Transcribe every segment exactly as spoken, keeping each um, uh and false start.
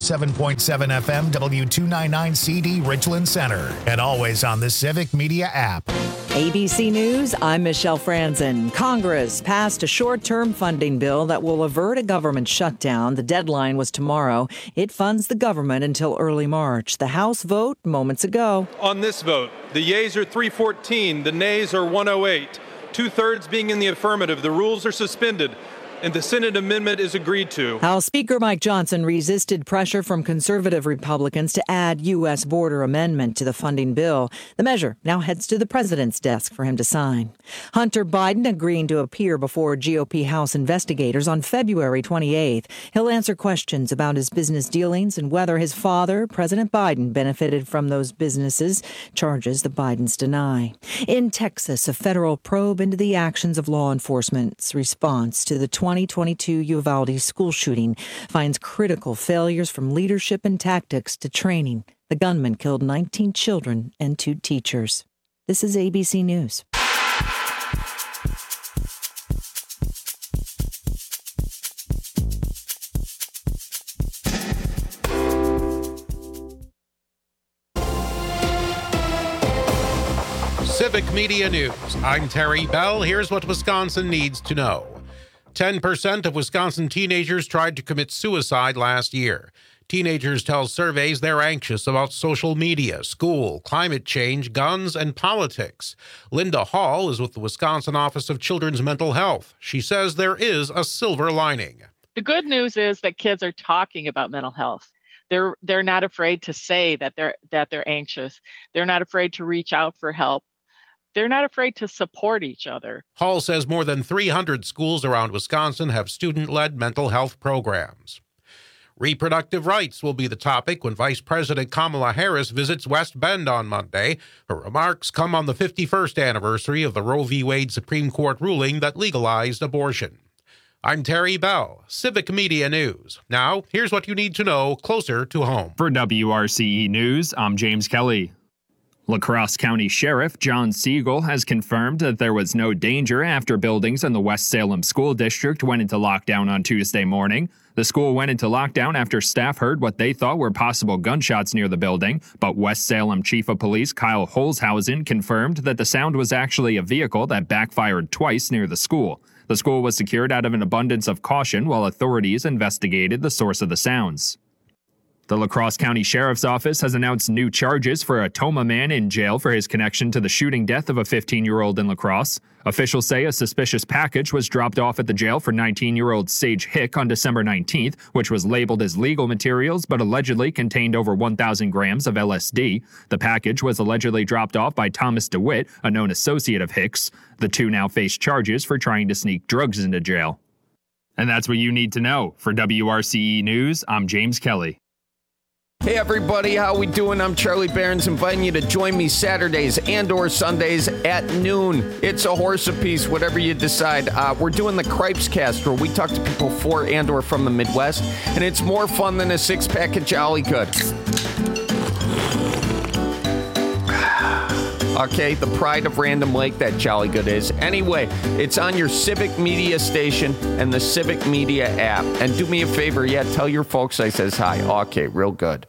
seven point seven F M, W two ninety-nine C D, Richland Center. And always on the Civic Media app. A B C News, I'm Michelle Franzen. Congress passed a short-term funding bill that will avert a government shutdown. The deadline was tomorrow. It funds the government until early March. The House vote moments ago. On this vote, the yeas are three fourteen, the nays are one oh eight. Two-thirds being in the affirmative, the rules are suspended, and the Senate amendment is agreed to. House Speaker Mike Johnson resisted pressure from conservative Republicans to add U S border amendment to the funding bill. The measure now heads to the president's desk for him to sign. Hunter Biden agreeing to appear before G O P House investigators on February twenty-eighth. He'll answer questions about his business dealings and whether his father, President Biden, benefited from those businesses, charges the Bidens deny. In Texas, a federal probe into the actions of law enforcement's response to the twenty twenty-two Uvalde school shooting finds critical failures from leadership and tactics to training. The gunman killed nineteen children and two teachers. This is A B C News. Civic Media News. I'm Terry Bell. Here's what Wisconsin needs to know. ten percent of Wisconsin teenagers tried to commit suicide last year. Teenagers tell surveys they're anxious about social media, school, climate change, guns, and politics. Linda Hall is with the Wisconsin Office of Children's Mental Health. She says there is a silver lining. The good news is that kids are talking about mental health. They're they're not afraid to say that they're that they're anxious. They're not afraid to reach out for help. They're not afraid to support each other. Hall says more than three hundred schools around Wisconsin have student-led mental health programs. Reproductive rights will be the topic when Vice President Kamala Harris visits West Bend on Monday. Her remarks come on the fifty-first anniversary of the Roe v. Wade Supreme Court ruling that legalized abortion. I'm Terry Bell, Civic Media News. Now, here's what you need to know closer to home. For W R C E News, I'm James Kelly. La Crosse County Sheriff John Siegel has confirmed that there was no danger after buildings in the West Salem School District went into lockdown on Tuesday morning. The school went into lockdown after staff heard what they thought were possible gunshots near the building, but West Salem Chief of Police Kyle Holzhausen confirmed that the sound was actually a vehicle that backfired twice near the school. The school was secured out of an abundance of caution while authorities investigated the source of the sounds. The La Crosse County Sheriff's Office has announced new charges for a Toma man in jail for his connection to the shooting death of a fifteen-year-old in La Crosse. Officials say a suspicious package was dropped off at the jail for nineteen-year-old Sage Hick on December nineteenth, which was labeled as legal materials but allegedly contained over one thousand grams of L S D. The package was allegedly dropped off by Thomas DeWitt, a known associate of Hick's. The two now face charges for trying to sneak drugs into jail. And that's what you need to know. For W R C E News, I'm James Kelly. Hey everybody, how we doing? I'm Charlie Barons, inviting you to join me Saturdays and or Sundays at noon. It's a horse apiece, whatever you decide. Uh, we're doing the Cripes Cast, where we talk to people for and or from the Midwest, and it's more fun than a six-pack of Jolly Good. Okay, the pride of Random Lake, that Jolly Good is. Anyway, it's on your Civic Media station and the Civic Media app. And do me a favor, yeah, tell your folks I says hi. Okay, real good.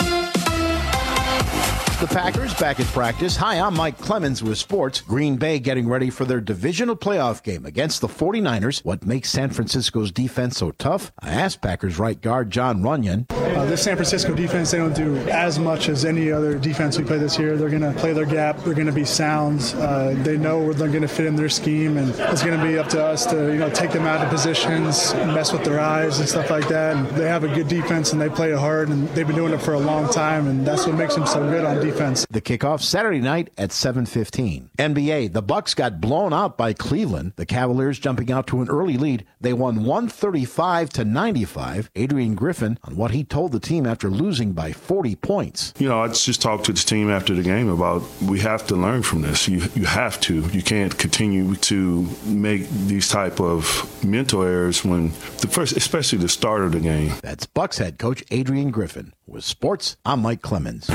The Packers back at practice. Hi, I'm Mike Clemens with sports. Green Bay getting ready for their divisional playoff game against the forty-niners. What makes San Francisco's defense so tough? I asked Packers right guard John Runyon. Uh, this San Francisco defense, they don't do as much as any other defense we play this year. They're going to play their gap. They're going to be sound. Uh, they know where they're going to fit in their scheme, and it's going to be up to us to, you know, take them out of positions, mess with their eyes and stuff like that. And they have a good defense, and they play it hard, and they've been doing it for a long time, and that's what makes them so good on defense. The kickoff Saturday night at seven fifteen. N B A, the Bucks got blown out by Cleveland. The Cavaliers jumping out to an early lead. They won one thirty-five to ninety-five. Adrian Griffin on what he told the team after losing by forty points. You know, I just talked to the team after the game about we have to learn from this. You you have to. You can't continue to make these type of mental errors when the first, especially the start of the game. That's Bucks head coach Adrian Griffin. With sports, I'm Mike Clemens.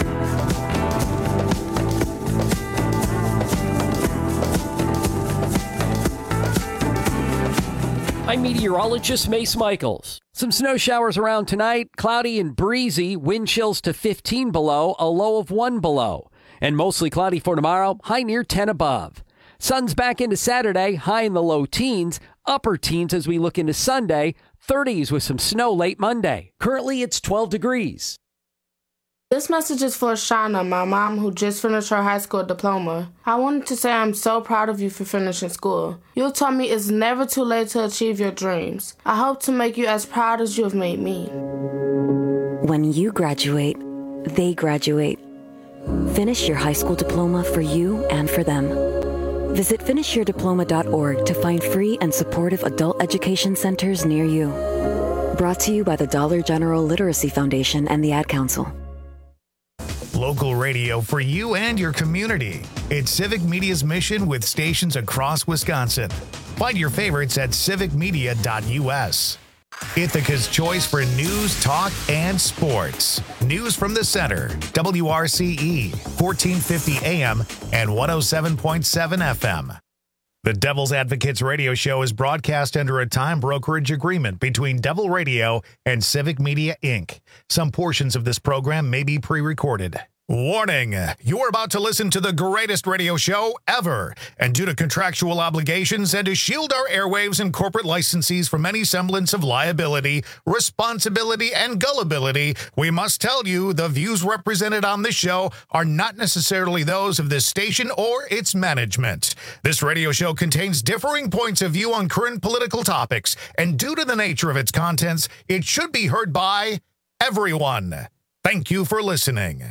I'm meteorologist Mace Michaels. Some snow showers around tonight, cloudy and breezy, wind chills to fifteen below, a low of one below. And mostly cloudy for tomorrow, high near ten above. Sun's back into Saturday, high in the low teens, upper teens as we look into Sunday, thirties with some snow late Monday. Currently, it's twelve degrees. This message is for Shauna, my mom, who just finished her high school diploma. I wanted to say I'm so proud of you for finishing school. You told me it's never too late to achieve your dreams. I hope to make you as proud as you have made me. When you graduate, they graduate. Finish your high school diploma for you and for them. Visit finish your diploma dot org to find free and supportive adult education centers near you. Brought to you by the Dollar General Literacy Foundation and the Ad Council. Local radio for you and your community. It's Civic Media's mission with stations across Wisconsin. Find your favorites at civic media dot u s. Ithaca's choice for news, talk, and sports. News from the center. W R C E, fourteen fifty A M and one oh seven point seven F M. The Devil's Advocates radio show is broadcast under a time brokerage agreement between Devil Radio and Civic Media, Incorporated. Some portions of this program may be pre-recorded. Warning, you're about to listen to the greatest radio show ever. And due to contractual obligations and to shield our airwaves and corporate licensees from any semblance of liability, responsibility, and gullibility, we must tell you the views represented on this show are not necessarily those of this station or its management. This radio show contains differing points of view on current political topics, and due to the nature of its contents, it should be heard by everyone. Thank you for listening.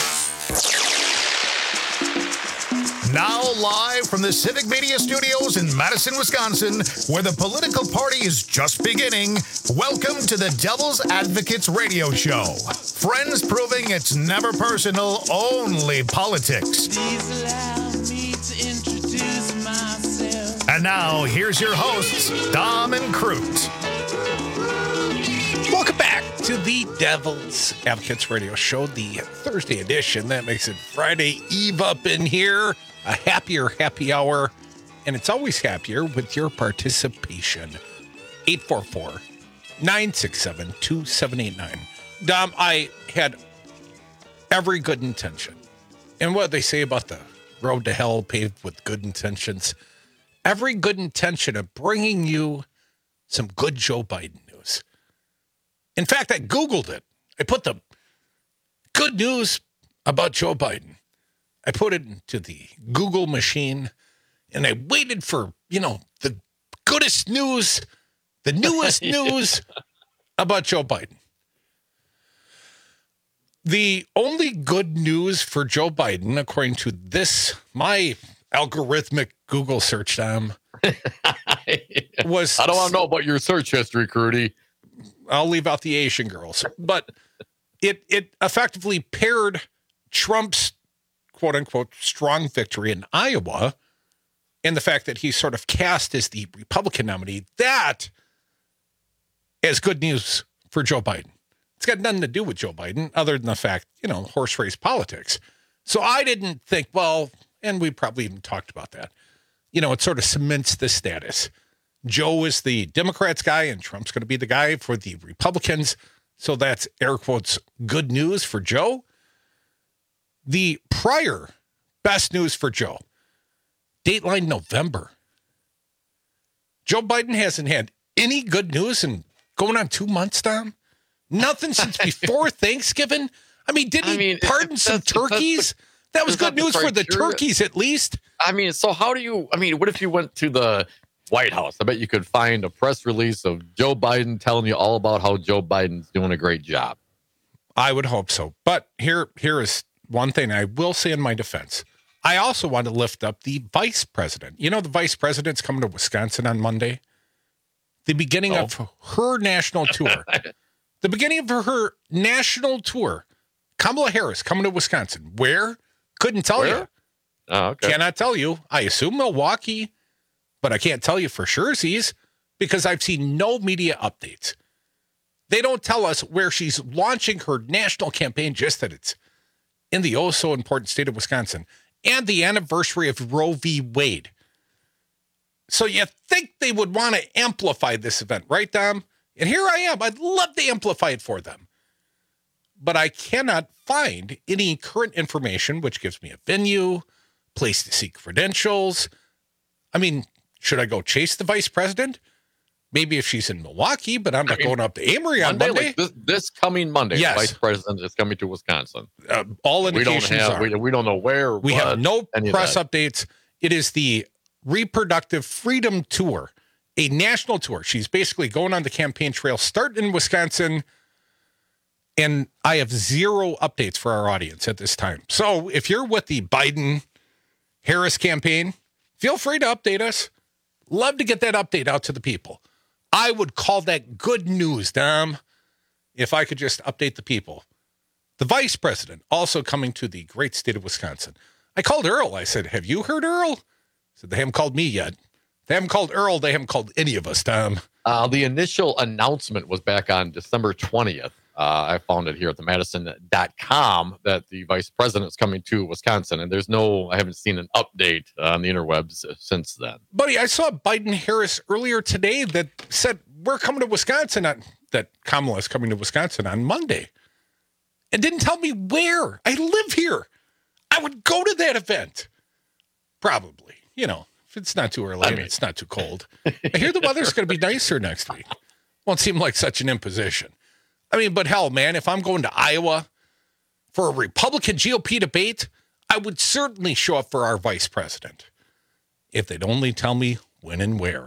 Now live from the Civic Media Studios in Madison, Wisconsin, where the political party is just beginning, welcome to the Devil's Advocates radio show. Friends proving it's never personal, only politics. Please allow me to introduce myself. And now, here's your hosts, Dom and Crute. Welcome back to the Devil's Advocates radio show, the Thursday edition. That makes it Friday Eve up in here. A happier happy hour, and it's always happier with your participation. eight four four, nine six seven, two seven eight nine. Dom, I had every good intention. And what they say about the road to hell paved with good intentions, every good intention of bringing you some good Joe Biden news. In fact, I Googled it. I put the good news about Joe Biden. I put it into the Google machine, and I waited for, you know, the goodest news, the newest news about Joe Biden. The only good news for Joe Biden, according to this, my algorithmic Google search, Tom, was... I don't want to know about your search history, Crudy. I'll leave out the Asian girls. But it it effectively paired Trump's quote-unquote strong victory in Iowa and the fact that he's sort of cast as the Republican nominee, that is good news for Joe Biden. It's got nothing to do with Joe Biden other than the fact, you know, horse race politics. So I didn't think, well, and we probably even talked about that, you know, it sort of cements the status. Joe is the Democrats guy and Trump's going to be the guy for the Republicans. So that's air quotes good news for Joe. The prior best news for Joe, Dateline November. Joe Biden hasn't had any good news in going on two months, Tom. Nothing since before Thanksgiving. I mean, did he I mean, pardon some turkeys? That was good news for the turkeys, at least. I mean, so how do you, I mean, what if you went to the White House? I bet you could find a press release of Joe Biden telling you all about how Joe Biden's doing a great job. I would hope so. But here, here is one thing I will say in my defense. I also want to lift up the vice president. You know, the vice president's coming to Wisconsin on Monday. The beginning oh. of her national tour. The beginning of her, her national tour. Kamala Harris coming to Wisconsin. Where? Couldn't tell Where? you. Oh, okay. Cannot tell you. I assume Milwaukee, but I can't tell you for sure, because I've seen no media updates. They don't tell us where she's launching her national campaign, just that it's in the oh so important state of Wisconsin, and the anniversary of Roe v. Wade. So you think they would want to amplify this event, right, Dom? And here I am. I'd love to amplify it for them. But I cannot find any current information which gives me a venue, place to seek credentials. I mean, should I go chase the vice president? Maybe if she's in Milwaukee, but I'm not I mean, going up to Amory on Monday. Monday. Like this, this coming Monday, yes. The vice president is coming to Wisconsin. Uh, all indications we don't have, are. We, we don't know where. We have no press updates. It is the Reproductive Freedom Tour, a national tour. She's basically going on the campaign trail, starting in Wisconsin. And I have zero updates for our audience at this time. So if you're with the Biden-Harris campaign, feel free to update us. Love to get that update out to the people. I would call that good news, Dom, if I could just update the people. The vice president also coming to the great state of Wisconsin. I called Earl. I said, have you heard Earl? He said, they haven't called me yet. They haven't called Earl. They haven't called any of us, Dom. Uh, the initial announcement was back on December twentieth. Uh, I found it here at the Madison dot com that the vice president is coming to Wisconsin, and there's no, I haven't seen an update on the interwebs since then. Buddy, I saw Biden-Harris earlier today that said, we're coming to Wisconsin, on, that Kamala is coming to Wisconsin on Monday, and didn't tell me where. I live here. I would go to that event. Probably. You know, if it's not too early I mean, and it's not too cold. I hear the weather's going to be nicer next week. Won't seem like such an imposition. I mean, but hell, man, if I'm going to Iowa for a Republican G O P debate, I would certainly show up for our vice president if they'd only tell me when and where.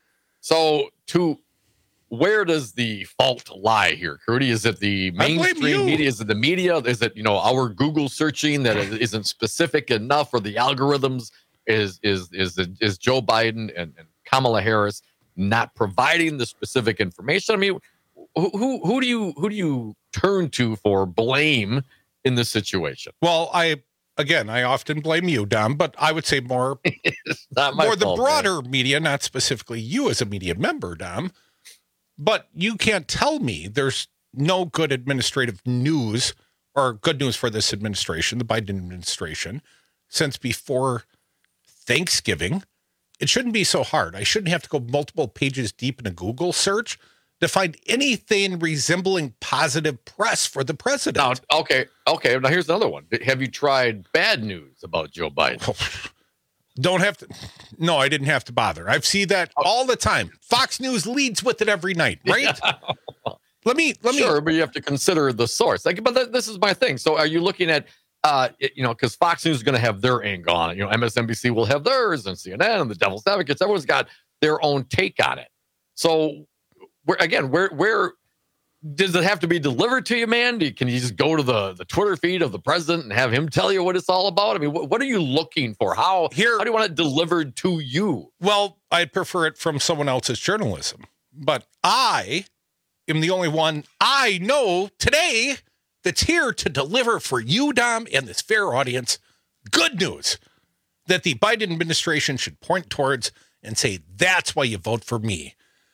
So, to where does the fault lie here, Crudy? Is it the mainstream media? Is it the media? Is it, you know, our Google searching that isn't specific enough, or the algorithms? Is is is is Joe Biden and, and Kamala Harris not providing the specific information? I mean, Who, who who do you who do you turn to for blame in this situation? Well, I again I often blame you, Dom, but I would say more not my more fault, the broader man. media, not specifically you as a media member, Dom. But you can't tell me there's no good administrative news or good news for this administration, the Biden administration, since before Thanksgiving. It shouldn't be so hard. I shouldn't have to go multiple pages deep in a Google search to find anything resembling positive press for the president. Now, okay, okay. Now here's another one. Have you tried bad news about Joe Biden? Don't have to. No, I didn't have to bother. I've seen that all the time. Fox News leads with it every night, right? Yeah. Let me, let me. Sure, but you have to consider the source. Like, but th- this is my thing. So, are you looking at, uh, you know, because Fox News is going to have their angle on it. You know, M S N B C will have theirs, and C N N, and the Devil's Advocates. Everyone's got their own take on it. So, where again, where where does it have to be delivered to you, man? Do you, can you just go to the, the Twitter feed of the president and have him tell you what it's all about? I mean, what, what are you looking for? How here? How do you want it delivered to you? Well, I'd prefer it from someone else's journalism, but I am the only one I know today that's here to deliver for you, Dom, and this fair audience, good news that the Biden administration should point towards and say, that's why you vote for me.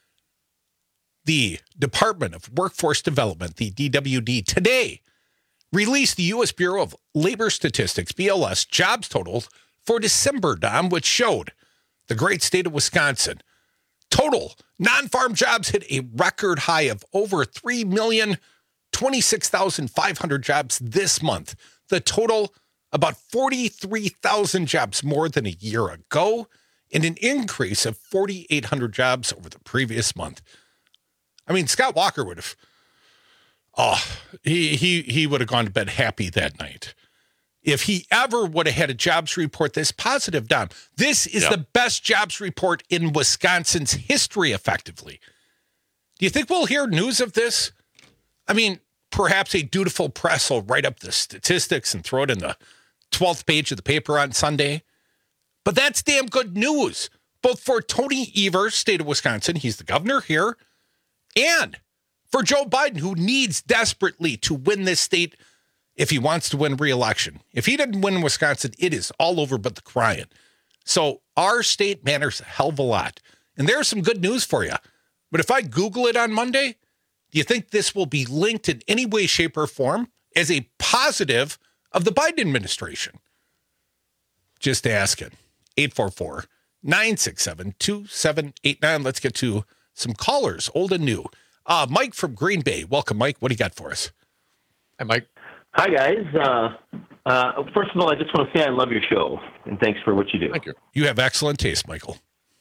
The Department of Workforce Development, the D W D, today released the U S Bureau of Labor Statistics, B L S, jobs totals for December, Dom, which showed the great state of Wisconsin. Total non-farm jobs hit a record high of over three million twenty-six thousand five hundred jobs this month. The total, about forty-three thousand jobs more than a year ago, and an increase of forty-eight hundred jobs over the previous month. I mean, Scott Walker would have, oh, he he he would have gone to bed happy that night. If he ever would have had a jobs report this positive, Dom. This is yep. the best jobs report in Wisconsin's history, effectively. Do you think we'll hear news of this? I mean, perhaps a dutiful press will write up the statistics and throw it in the twelfth page of the paper on Sunday. But that's damn good news, both for Tony Evers, state of Wisconsin, he's the governor here, and for Joe Biden, who needs desperately to win this state if he wants to win re-election. If he doesn't win Wisconsin, it is all over but the crying. So our state matters a hell of a lot. And there's some good news for you. But if I Google it on Monday, do you think this will be linked in any way, shape, or form as a positive of the Biden administration? Just asking. eight four four, nine six seven, two seven eight nine. Let's get to some callers, old and new. Uh, Mike from Green Bay. Welcome, Mike. What do you got for us? Hi, Mike. Hi, guys. Uh, uh, first of all, I just want to say I love your show, and thanks for what you do. Thank you. You have excellent taste, Michael.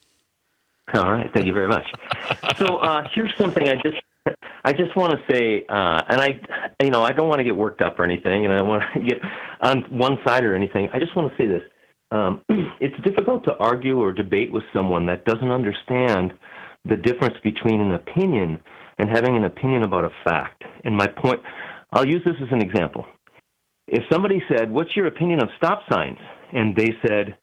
All right. Thank you very much. So uh, here's something I just I just want to say, uh, and I, you know, I don't want to get worked up or anything, and I don't want to get on one side or anything. I just want to say this. Um, it's difficult to argue or debate with someone that doesn't understand the difference between an opinion and having an opinion about a fact. And my point, I'll use this as an example. If somebody said, what's your opinion of stop signs? And they said,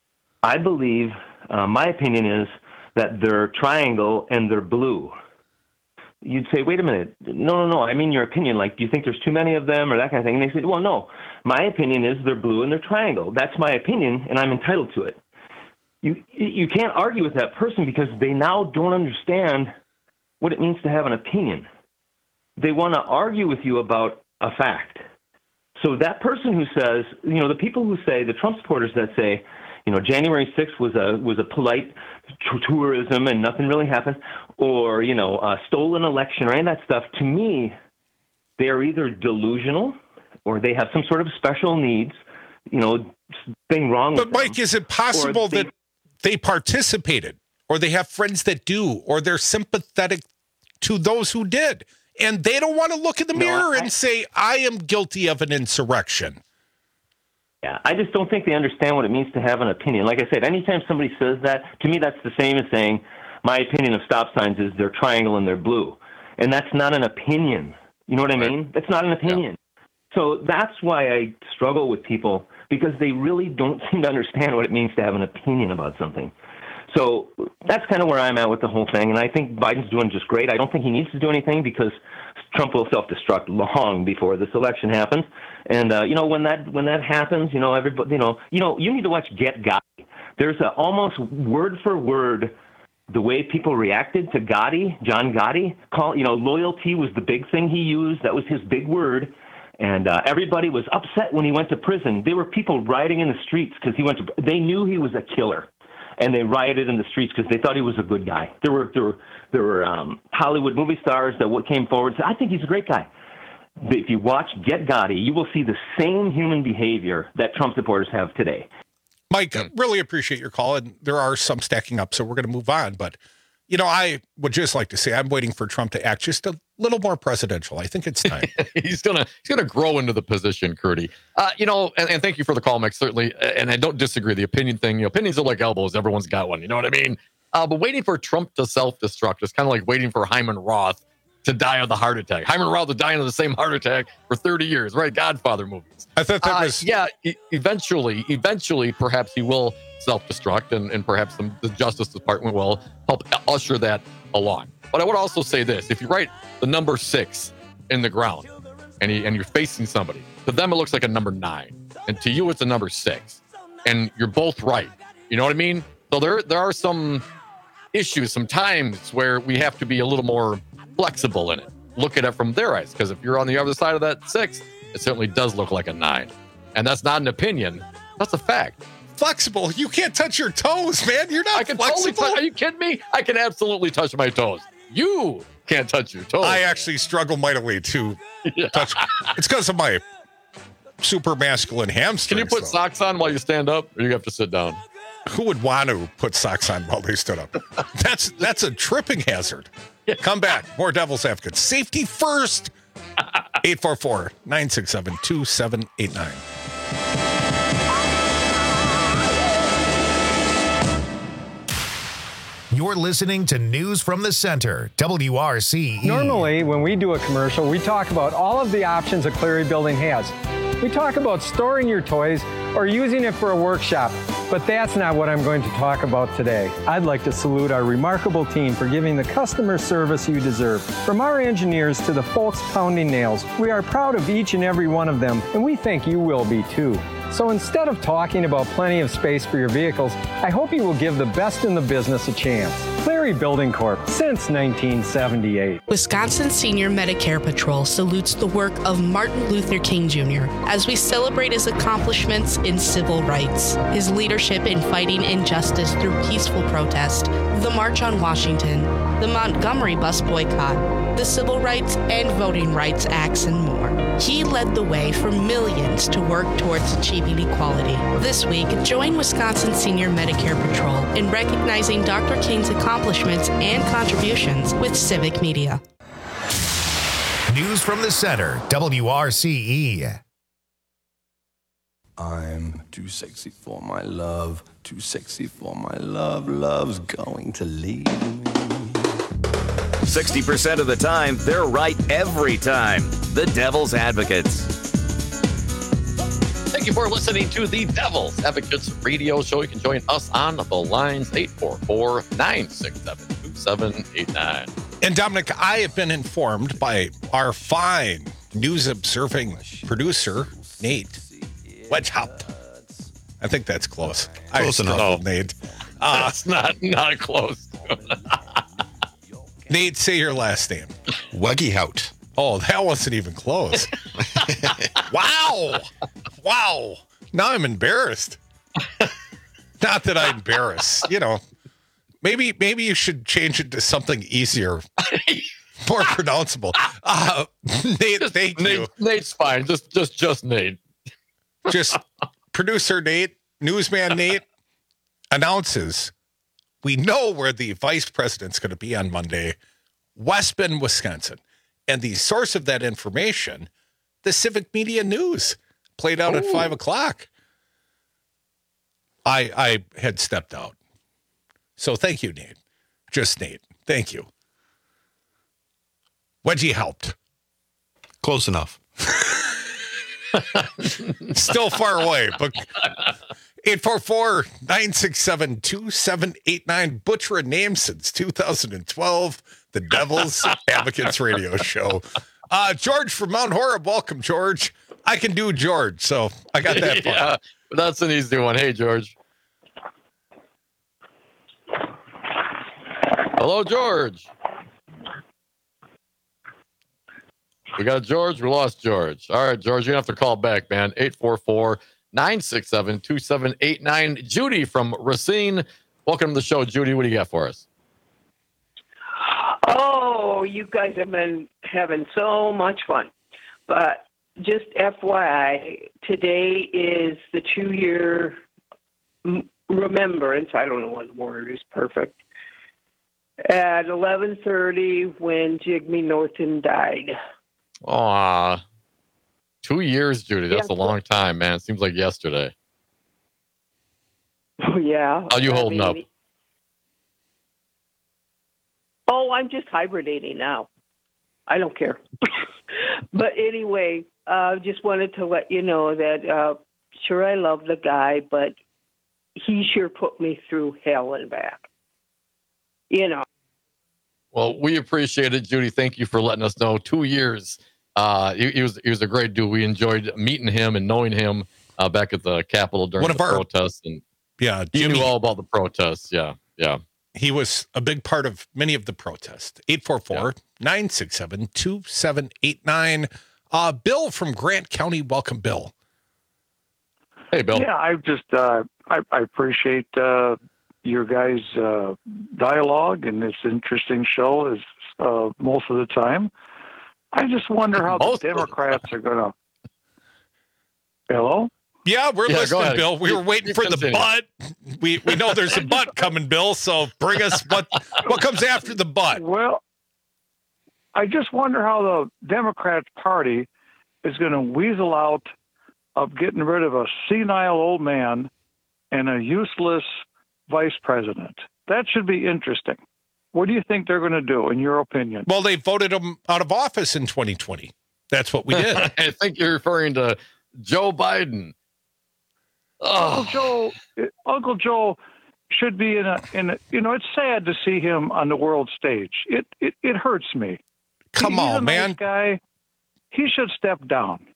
I believe, uh, my opinion is that they're triangle and they're blue. You'd say, wait a minute. No, no, no. I mean your opinion. Like, do you think there's too many of them or that kind of thing? And they said, well, no. My opinion is they're blue and they're triangle. That's my opinion, and I'm entitled to it. You you can't argue with that person because they now don't understand what it means to have an opinion. They want to argue with you about a fact. So that person who says, you know, the people who say, the Trump supporters that say, you know, January sixth was a was a polite t- tourism and nothing really happened, or, you know, a stolen election or any of that stuff, to me, they are either delusional or they have some sort of special needs, you know, thing wrong with them. But, Mike, is it possible they, that they participated, or they have friends that do, or they're sympathetic to those who did, and they don't want to look in the no, mirror I, and say, I am guilty of an insurrection? Yeah, I just don't think they understand what it means to have an opinion. Like I said, anytime somebody says that, to me that's the same as saying, my opinion of stop signs is they're triangle and they're blue. And that's not an opinion. You know what I mean? That's not an opinion. Yeah. So that's why I struggle with people, because they really don't seem to understand what it means to have an opinion about something. So that's kind of where I'm at with the whole thing. And I think Biden's doing just great. I don't think he needs to do anything because Trump will self-destruct long before this election happens. And, uh, you know, when that when that happens, you know, everybody, you know, you know, you need to watch Get Gotti. There's a, almost word for word the way people reacted to Gotti, John Gotti. Call, you know, loyalty was the big thing he used. That was his big word. And uh, everybody was upset when he went to prison. There were people rioting in the streets because he went to. They knew he was a killer, and they rioted in the streets because they thought he was a good guy. There were there were there were um, Hollywood movie stars that came forward and said, "I think he's a great guy." If you watch Get Gotti, you will see the same human behavior that Trump supporters have today. Mike, really appreciate your call, and there are some stacking up, so we're going to move on. But, you know, I would just like to say I'm waiting for Trump to act just a little more presidential. I think it's time. he's gonna he's gonna grow into the position, Curdy. Uh, you know, and, and thank you for the call, Mike. Certainly, and I don't disagree. The opinion thing, you know, opinions are like elbows. Everyone's got one. You know what I mean? Uh, but waiting for Trump to self-destruct is kind of like waiting for Hyman Roth to die of the heart attack. Hyman Roth was dying of the same heart attack for thirty years, right? Godfather movies. I thought that uh, was... Yeah, e- eventually, eventually, perhaps he will self-destruct, and, and perhaps the, the Justice Department will help usher that along. But I would also say this. If you write the number six in the ground, and, he, and you're facing somebody, to them it looks like a number nine, and to you it's a number six. And you're both right. You know what I mean? So there, there are some issues, some times where we have to be a little more flexible in it. Look at it from their eyes, because if you're on the other side of that six, it certainly does look like a nine. And that's not an opinion. That's a fact. Flexible? You can't touch your toes, man. You're not I can flexible. Totally t- are you kidding me? I can absolutely touch my toes. You can't touch your toes. I actually struggle mightily to yeah. touch. It's because of my super masculine hamstrings. Can you put though. socks on while you stand up, or you have to sit down? Who would want to put socks on while they stood up? That's that's a tripping hazard. Come back. More Devil's Advocates. Safety first. eight four four, nine six seven, two seven eight nine. You're listening to News from the Center, W R C E. Normally, when we do a commercial, we talk about all of the options a Cleary building has. We talk about storing your toys or using it for a workshop, but that's not what I'm going to talk about today. I'd like to salute our remarkable team for giving the customer service you deserve. From our engineers to the folks pounding nails, we are proud of each and every one of them, and we think you will be too. So instead of talking about plenty of space for your vehicles, I hope you will give the best in the business a chance. Cleary Building Corp, since nineteen seventy-eight. Wisconsin Senior Medicare Patrol salutes the work of Martin Luther King Junior as we celebrate his accomplishments in civil rights, his leadership in fighting injustice through peaceful protest, the March on Washington, the Montgomery bus boycott, the Civil Rights and Voting Rights Acts, and more. He led the way for millions to work towards achieving equality. This week, join Wisconsin Senior Medicare Patrol in recognizing Doctor King's accomplishments and contributions with Civic Media. News from the Center, W R C E. I'm too sexy for my love, too sexy for my love, love's going to leave me. sixty percent of the time, they're right every time. The Devil's Advocates. Thank you for listening to the Devil's Advocates radio show. You can join us on the lines, eight four four, nine six seven, two seven eight nine. And Dominic, I have been informed by our fine news-observing producer, Nate Wedgehaupt. I think that's close. Close I enough. Nate. Uh, That's not, not close. Nate, say your last name. Wedgehaupt. Oh, that wasn't even close. Wow. Wow. Now I'm embarrassed. Not that I embarrass. You know, maybe maybe you should change it to something easier, more pronounceable. Uh, Nate, Just thank Nate, you. Nate's fine. Just, just, just Nate. Just producer Nate, newsman Nate announces we know where the vice president's going to be on Monday, West Bend, Wisconsin. And the source of that information, the Civic Media News, played out Ooh. at five o'clock. I I had stepped out. So thank you, Nate. Just Nate. Thank you. Wedgehaupt. Close enough. Still far away, but eight four four, nine six seven, two seven eight nine. Butcher a name since two thousand twelve. The Devil's Advocates radio show. Uh, George from Mount Horeb. Welcome, George. I can do George, so I got that far. Yeah, that's an easy one. Hey, George. Hello, George. We got George. We lost George. All right, George, you're going to have to call back, man. eight four four, nine six seven, two seven eight nine. Judy from Racine. Welcome to the show, Judy. What do you got for us? Oh, you guys have been having so much fun. But just F Y I, today is the two-year remembrance. I don't know what word is perfect. At eleven thirty when Jigme Norton died. Aw, two years, Judy. That's Yeah. a long time, man. It seems like yesterday. Oh, yeah. How you I holding mean, up? Oh, I'm just hibernating now. I don't care. But anyway, I uh, just wanted to let you know that, uh, sure, I love the guy, but he sure put me through hell and back. You know. Well, we appreciate it, Judy. Thank you for letting us know. Two years. Uh, he, he was he was a great dude. We enjoyed meeting him and knowing him uh, back at the Capitol during One of the our- protests, and Yeah, he Jimmy, knew all about the protests. Yeah, yeah. he was a big part of many of the protests. eight four four, nine six seven, two seven eight nine. Uh, Bill from Grant County. Welcome, Bill. Hey, Bill. Yeah, I just uh, I, I appreciate uh, your guys' uh, dialogue and this interesting show is uh, most of the time. I just wonder how the Democrats are going to. Hello? Yeah, we're Yeah, go listening, ahead. Bill. We You- were waiting you for the continue. butt. We we know there's a butt coming, Bill. So bring us what what comes after the butt. Well, I just wonder how the Democrat Party is going to weasel out of getting rid of a senile old man and a useless vice president. That should be interesting. What do you think they're going to do, in your opinion? Well, they voted him out of office in twenty twenty. That's what we did. I think you're referring to Joe Biden. Uncle Joe, Uncle Joe should be in a in a. You know, it's sad to see him on the world stage. It it, it hurts me. Come He's on, a nice man. guy. He should step down.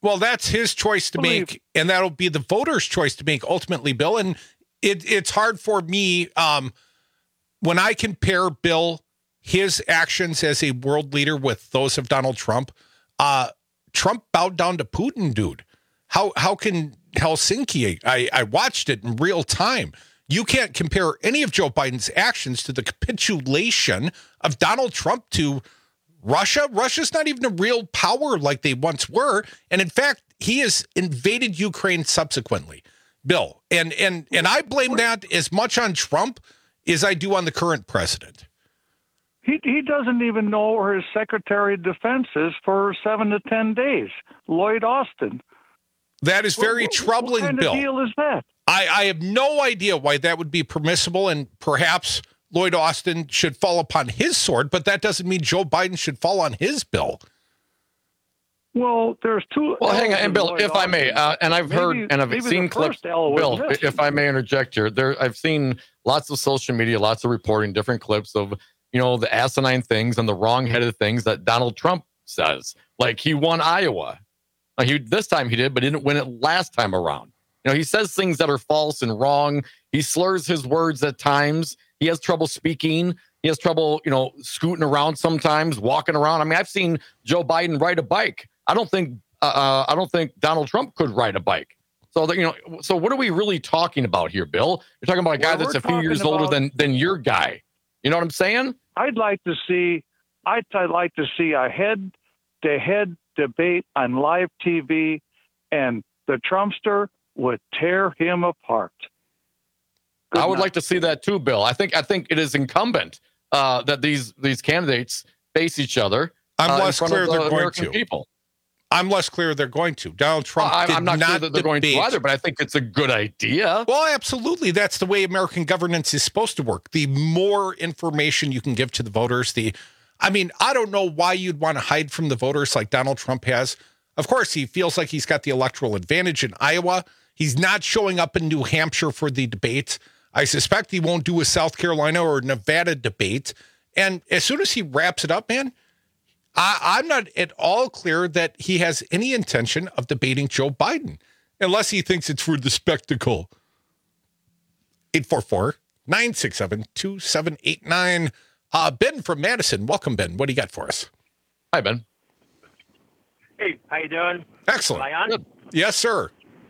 Well, that's his choice to Believe- make, and that'll be the voters' choice to make ultimately, Bill. And it, it's hard for me um, when I compare Bill, his actions as a world leader with those of Donald Trump. Uh, Trump bowed down to Putin, dude. How how can Helsinki? I, I watched it in real time. You can't compare any of Joe Biden's actions to the capitulation of Donald Trump to Russia. Russia's not even a real power like they once were. And in fact, he has invaded Ukraine subsequently, Bill. And and and I blame that as much on Trump as I do on the current president. He he doesn't even know where his Secretary of Defense is for seven to ten days. Lloyd Austin. That is very what, troubling, what kind Bill. of deal is that? I, I have no idea why that would be permissible, and perhaps Lloyd Austin should fall upon his sword, but that doesn't mean Joe Biden should fall on his bill. Well, there's two. Well, hang on, L's and Bill, in Lloyd if I may, Austin. uh, and I've Maybe- heard and I've maybe seen the clips. first L was Bill, this. if I may interject here, there I've seen lots of social media, lots of reporting, different clips of you know the asinine things and the wrong-headed things that Donald Trump says. Like he won Iowa, uh, he this time he did, but he didn't win it last time around. You know, he says things that are false and wrong. He slurs his words at times. He has trouble speaking. He has trouble, you know, scooting around sometimes, walking around. I mean, I've seen Joe Biden ride a bike. I don't think uh, I don't think Donald Trump could ride a bike. So that, you know, so what are we really talking about here, Bill? You're talking about a guy Well, that's we're a few years talking older about- than than your guy. You know what I'm saying? I'd like to see. I'd, I'd like to see a head-to-head debate on live T V, and the Trumpster would tear him apart. I would like to see that too, Bill. I think I think it is incumbent uh, that these these candidates face each other. I'm uh, in less front clear of the they're going American to. People. I'm less clear they're going to. Donald Trump I, did I'm not, not sure that they're going to debate- either, but I think it's a good idea. Well, absolutely. That's the way American governance is supposed to work. The more information you can give to the voters, the, I mean, I don't know why you'd want to hide from the voters like Donald Trump has. Of course, he feels like he's got the electoral advantage in Iowa. He's not showing up in New Hampshire for the debates. I suspect he won't do a South Carolina or Nevada debate. And as soon as he wraps it up, man, I, I'm not at all clear that he has any intention of debating Joe Biden, unless he thinks it's for the spectacle. eight four four, nine six seven, two seven eight nine. Uh, Ben from Madison. Welcome, Ben. What do you got for us? Hi, Ben. Hey, how you doing? Excellent. Am I on? Yes, sir.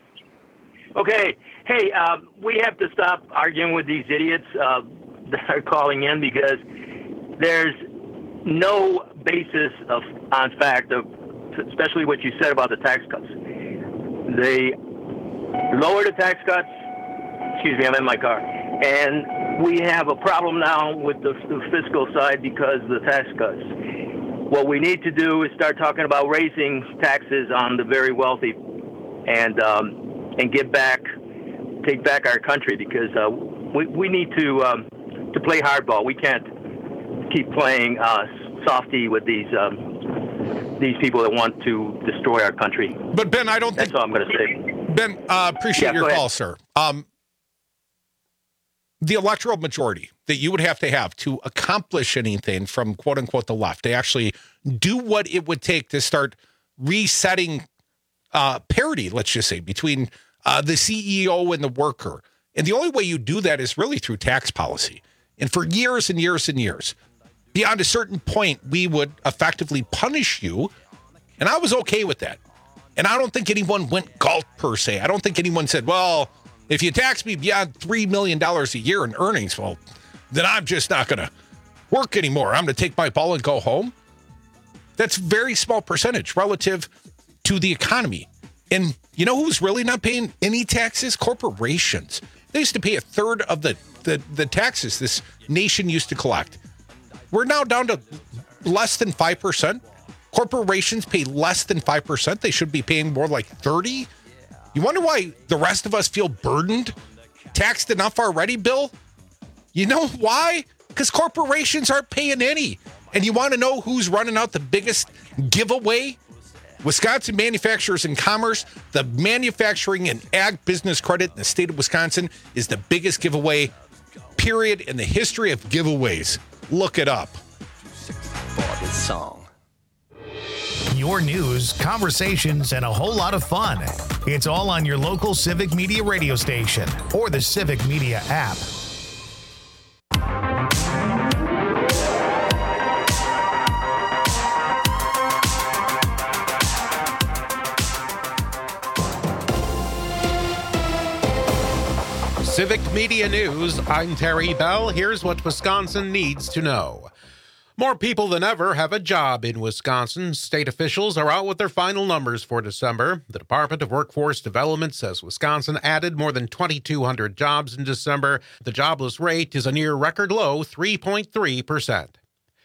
Okay. Hey, um, we have to stop arguing with these idiots uh, that are calling in because there's no basis of on fact of, especially what you said about the tax cuts. They lower the tax cuts. Excuse me, I'm in my car, and we have a problem now with the, the fiscal side because of the tax cuts. What we need to do is start talking about raising taxes on the very wealthy, and um, and get back, take back our country because uh, we we need to um, to play hardball. We can't keep playing uh, softy with these um, these people that want to destroy our country. But Ben, I don't That's think. all I'm going to say. Ben, uh, appreciate Yeah, your go ahead. call, sir. Um, the electoral majority that you would have to have to accomplish anything from quote unquote the left, to actually do what it would take to start resetting uh, parity, let's just say, between uh, the C E O and the worker. And the only way you do that is really through tax policy. And for years and years and years, beyond a certain point, we would effectively punish you. And I was okay with that. And I don't think anyone went gulp per se. I don't think anyone said, well, if you tax me beyond three million dollars a year in earnings, well, then I'm just not going to work anymore. I'm going to take my ball and go home. That's a very small percentage relative to the economy. And you know who's really not paying any taxes? Corporations. They used to pay a third of the, the, the taxes this nation used to collect. We're now down to less than five percent. Corporations pay less than five percent. They should be paying more like thirty. You wonder why the rest of us feel burdened, taxed enough already, Bill? You know why? Because corporations aren't paying any. And you want to know who's running out the biggest giveaway? Wisconsin Manufacturers and Commerce, the manufacturing and ag business credit in the state of Wisconsin is the biggest giveaway, period, in the history of giveaways. Look it up. For this song. your news, conversations, and a whole lot of fun. It's all on your local Civic Media radio station or the Civic Media app. Civic Media News, I'm Terry Bell. Here's what Wisconsin needs to know. More people than ever have a job in Wisconsin. State officials are out with their final numbers for December. The Department of Workforce Development says Wisconsin added more than twenty-two hundred jobs in December. The jobless rate is a near record low three point three percent.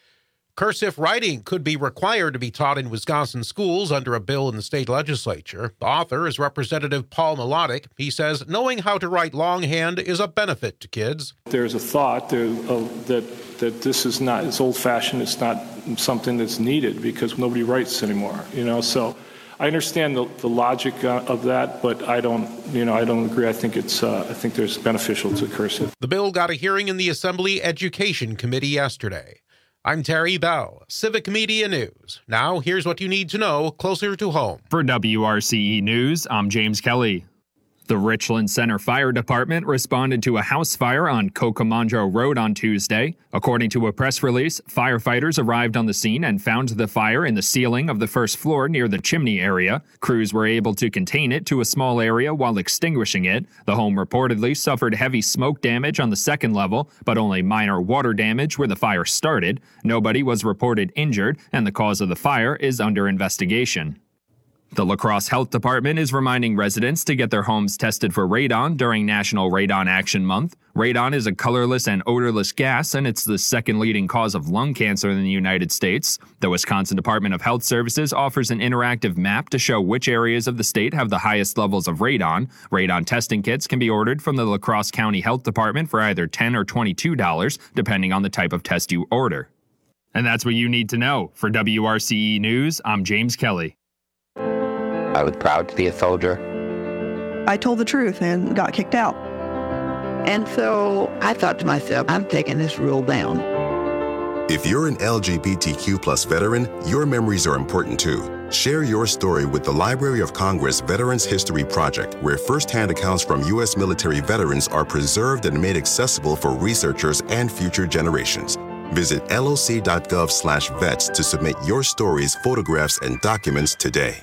Cursive writing could be required to be taught in Wisconsin schools under a bill in the state legislature. The author is Representative Paul Melodic. He says knowing how to write longhand is a benefit to kids. There's a thought there, uh, that that this is not, it's old-fashioned, it's not something that's needed because nobody writes anymore, you know, so I understand the, the logic uh, of that, but I don't, you know, I don't agree. I think it's, uh, I think there's beneficial to cursive. The bill got a hearing in the Assembly Education Committee yesterday. I'm Terry Bell, Civic Media News. Now, here's what you need to know closer to home. For W R C E News, I'm James Kelly. The Richland Center Fire Department responded to a house fire on Cocomanjo Road on Tuesday. According to a press release, firefighters arrived on the scene and found the fire in the ceiling of the first floor near the chimney area. Crews were able to contain it to a small area while extinguishing it. The home reportedly suffered heavy smoke damage on the second level, but only minor water damage where the fire started. Nobody was reported injured, and the cause of the fire is under investigation. The La Crosse Health Department is reminding residents to get their homes tested for radon during National Radon Action Month. Radon is a colorless and odorless gas, and it's the second leading cause of lung cancer in the United States. The Wisconsin Department of Health Services offers an interactive map to show which areas of the state have the highest levels of radon. Radon testing kits can be ordered from the La Crosse County Health Department for either ten dollars or twenty-two dollars, depending on the type of test you order. And that's what you need to know. For W R C E News, I'm James Kelly. I was proud to be a soldier. I told the truth and got kicked out. And so I thought to myself, I'm taking this rule down. If you're an L G B T Q plus veteran, your memories are important too. Share your story with the Library of Congress Veterans History Project, where firsthand accounts from U S military veterans are preserved and made accessible for researchers and future generations. Visit L O C dot gov slash vets to submit your stories, photographs, and documents today.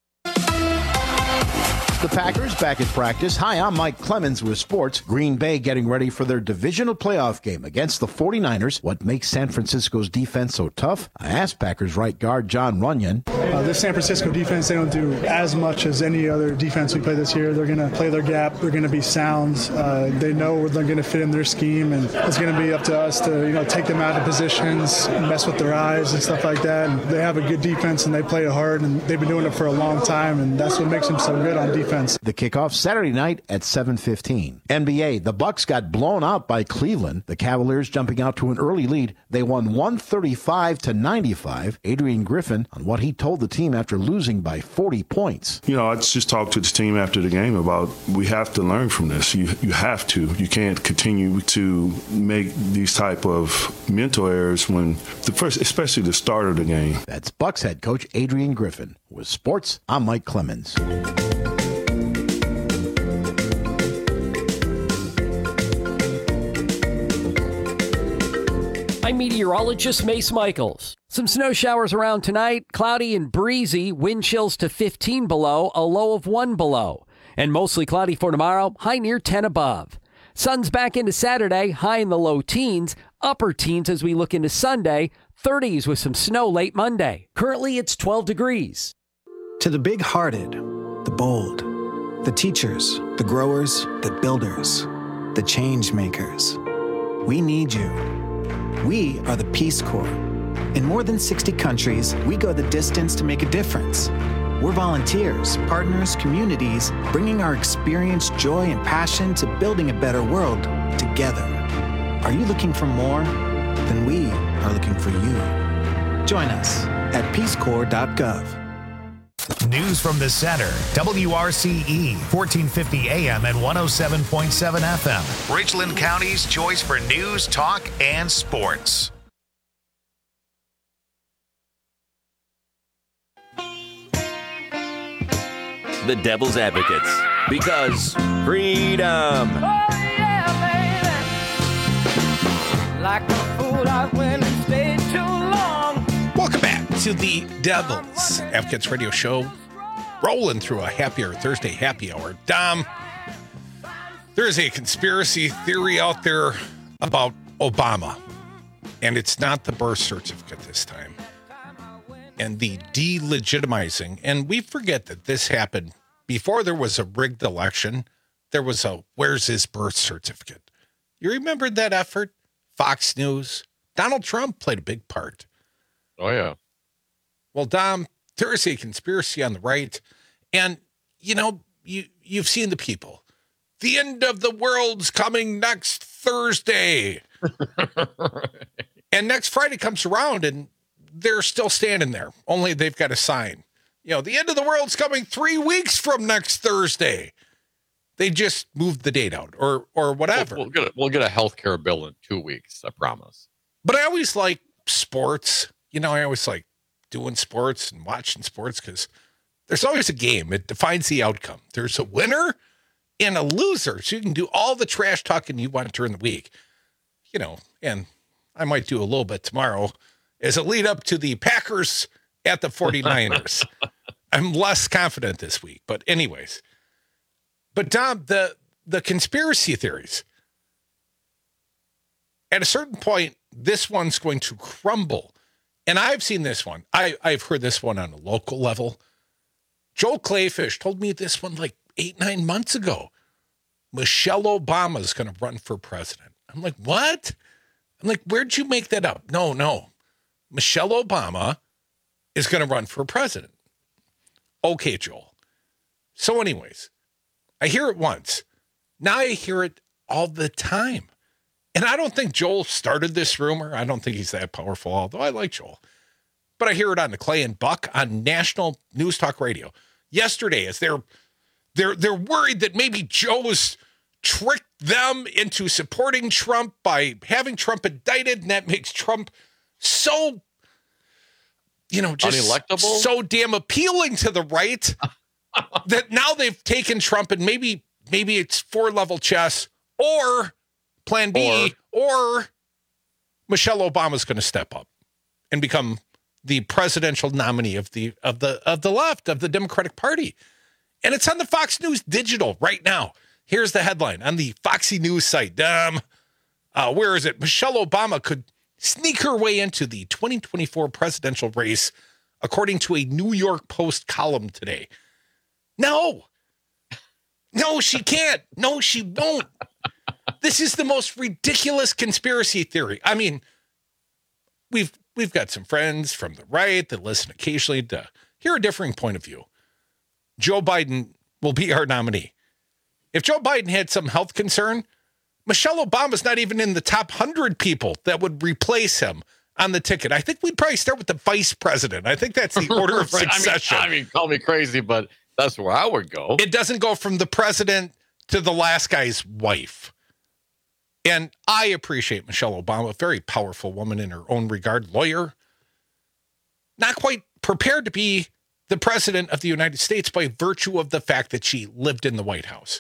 The Packers back at practice. Hi, I'm Mike Clemens with sports. Green Bay getting ready for their divisional playoff game against the forty-niners. What makes San Francisco's defense so tough? I asked Packers right guard John Runyon. Uh, this San Francisco defense, they don't do as much as any other defense we play this year. They're going to play their gap. They're going to be sound. Uh, they know they're going to fit in their scheme, and it's going to be up to us to, you know, take them out of positions, mess with their eyes and stuff like that. And they have a good defense, and they play it hard, and they've been doing it for a long time, and that's what makes them so good on defense. The kickoff Saturday night at seven fifteen. N B A, the Bucks got blown out by Cleveland. The Cavaliers jumping out to an early lead. They won one thirty-five to ninety-five. Adrian Griffin on what he told the team after losing by forty points. You know, I just talked to the team after the game about we have to learn from this. You you have to. You can't continue to make these type of mental errors when the first, especially the start of the game. That's Bucks head coach Adrian Griffin. With sports, I'm Mike Clemens. I'm meteorologist Mace Michaels. Some snow showers around tonight, cloudy and breezy, wind chills to fifteen below, a low of one below. And mostly cloudy for tomorrow, high near ten above. Sun's back into Saturday, high in the low teens, upper teens as we look into Sunday, thirties with some snow late Monday. Currently it's twelve degrees. To the big-hearted, the bold, the teachers, the growers, the builders, the change makers, we need you. We are the Peace Corps. In more than sixty countries, we go the distance to make a difference. We're volunteers, partners, communities, bringing our experience, joy, and passion to building a better world together. Are you looking for more? Then we are looking for you. Join us at peace corps dot gov. News from the center. W R C E, fourteen fifty A M and one oh seven point seven F M. Richland County's choice for news, talk, and sports. the Devil's Advocates. Because freedom. Oh, yeah, baby. Like a fool, I went and stayed too long. Welcome back to the Devil's Advocates radio show. Rolling through a happier Thursday happy hour. Dom, there is a conspiracy theory out there about Obama. And it's not the birth certificate this time. And the delegitimizing. And we forget that this happened before there was a rigged election. There was a, where's his birth certificate? You remember that effort? Fox News. Donald Trump played a big part. Oh, yeah. Well, Dom, there is a conspiracy on the right. And, you know, you, you've seen the people. The end of the world's coming next Thursday. And next Friday comes around and they're still standing there. Only they've got a sign. You know, the end of the world's coming three weeks from next Thursday. They just moved the date out or or whatever. We'll, we'll, get a, we'll get a health care bill in two weeks, I promise. But I always like sports. You know, I always like doing sports and watching sports because there's always a game. It defines the outcome. There's a winner and a loser. So you can do all the trash talking you want during the week. You know, and I might do a little bit tomorrow as a lead up to the Packers at the 49ers. I'm less confident this week, but anyways. But Dom, the, the conspiracy theories, at a certain point, this one's going to crumble. And I've seen this one. I, I've heard this one on a local level. Joel Clayfish told me this one like eight, nine months ago. Michelle Obama is going to run for president. I'm like, what? I'm like, where'd you make that up? No, no. Michelle Obama is going to run for president. Okay, Joel. So anyways, I hear it once. Now I hear it all the time. And I don't think Joel started this rumor. I don't think he's that powerful, although I like Joel. But I hear it on the Clay and Buck on National News Talk Radio. Yesterday, as they're they're they're worried that maybe Joe's tricked them into supporting Trump by having Trump indicted, and that makes Trump so, you know, just unelectable, so damn appealing to the right that now they've taken Trump and maybe maybe it's four level chess or plan B or, or Michelle Obama's going to step up and become the presidential nominee of the of the of the left of the Democratic Party. And it's on the Fox News Digital right now. Here's the headline on the Foxy News site. Um, uh, where is it? Michelle Obama could sneak her way into the twenty twenty-four presidential race, according to a New York Post column today. No. No, she can't. No, she won't. This is the most ridiculous conspiracy theory. I mean, we've we've got some friends from the right that listen occasionally to hear a differing point of view. Joe Biden will be our nominee. If Joe Biden had some health concern, Michelle Obama's not even in the top one hundred people that would replace him on the ticket. I think we'd probably start with the vice president. I think that's the order of succession. I mean, I mean, call me crazy, but that's where I would go. It doesn't go from the president to the last guy's wife. And I appreciate Michelle Obama, a very powerful woman in her own regard, lawyer, not quite prepared to be the president of the United States by virtue of the fact that she lived in the White House.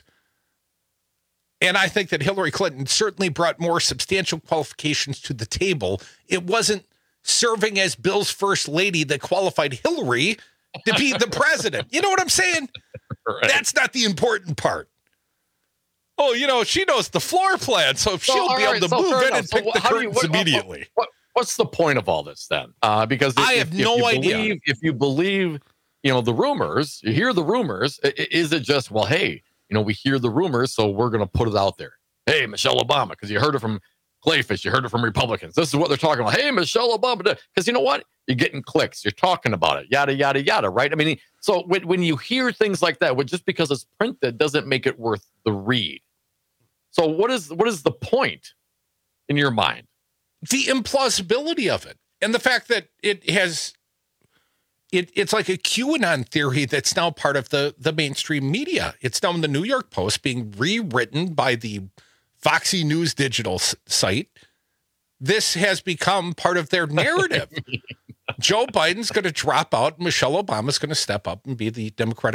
And I think that Hillary Clinton certainly brought more substantial qualifications to the table. It wasn't serving as Bill's first lady that qualified Hillary to be the president. You know what I'm saying? Right. That's not the important part. Oh, you know, she knows the floor plan, so, so she'll be right, able to so move in enough. and so pick the curtains you, what, immediately. What, what, what's the point of all this then? Uh, because if, I have if, no if you idea. Believe, if you believe, you know, the rumors, you hear the rumors, is it just, well, hey, you know, we hear the rumors, so we're going to put it out there. Hey, Michelle Obama, because you heard it from Clayfish, you heard it from Republicans. This is what they're talking about. Hey, Michelle Obama, because you know what? You're getting clicks. You're talking about it, yada, yada, yada, right? I mean, so when, when you hear things like that, just because it's printed doesn't make it worth the read. So what is what is the point in your mind? The implausibility of it and the fact that it has, it it's like a QAnon theory that's now part of the, the mainstream media. It's now in the New York Post being rewritten by the Foxy News Digital s- site. This has become part of their narrative. Joe Biden's going to drop out. Michelle Obama's going to step up and be the Democratic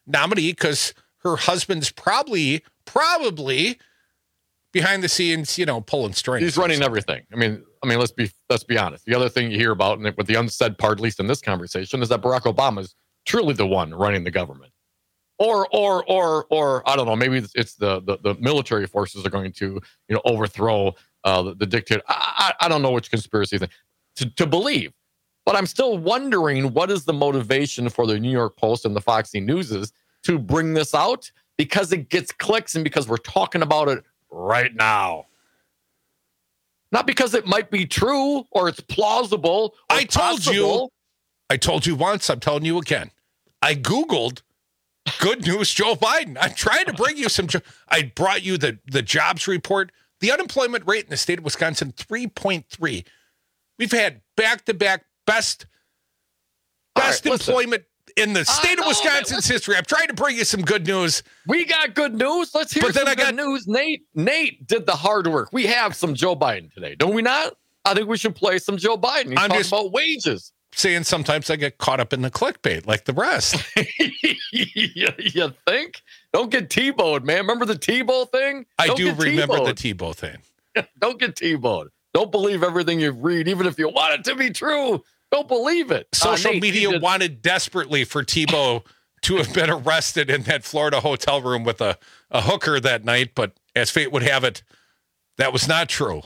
nominee because her husband's probably, probably behind the scenes, you know, pulling strings. He's running everything. I mean, I mean, let's be let's be honest. The other thing you hear about, and with the unsaid part, at least in this conversation, is that Barack Obama is truly the one running the government. Or, or, or, or, I don't know. Maybe it's, it's the, the the military forces are going to, you know, overthrow uh, the, the dictator. I, I, I don't know which conspiracy thing to, to believe, but I'm still wondering what is the motivation for the New York Post and the Foxy Newses to bring this out, because it gets clicks and because we're talking about it right now. Not because it might be true or it's plausible. Or I told possible. you. I told you once. I'm telling you again. I Googled good news Joe Biden. I'm trying to bring you some. Jo- I brought you the, the jobs report. The unemployment rate in the state of Wisconsin, three point three. We've had back-to-back best, best right, employment in the state I of know, Wisconsin's man, history. I'm trying to bring you some good news. We got good news. Let's hear but some then I good got, news. Nate, Nate did the hard work. We have some Joe Biden today, don't we not? I think we should play some Joe Biden. He's I'm talking just about wages. Saying sometimes I get caught up in the clickbait like the rest. you, you think? Don't get T-bowed, man. Remember the T-bow thing? I Don't do get remember T-bowed. the T-bow thing. Don't get T-bowed. Don't believe everything you read, even if you want it to be true. Don't believe it. Social uh, Nate, media did- wanted desperately for Tebow to have been arrested in that Florida hotel room with a, a hooker that night, but as fate would have it, that was not true.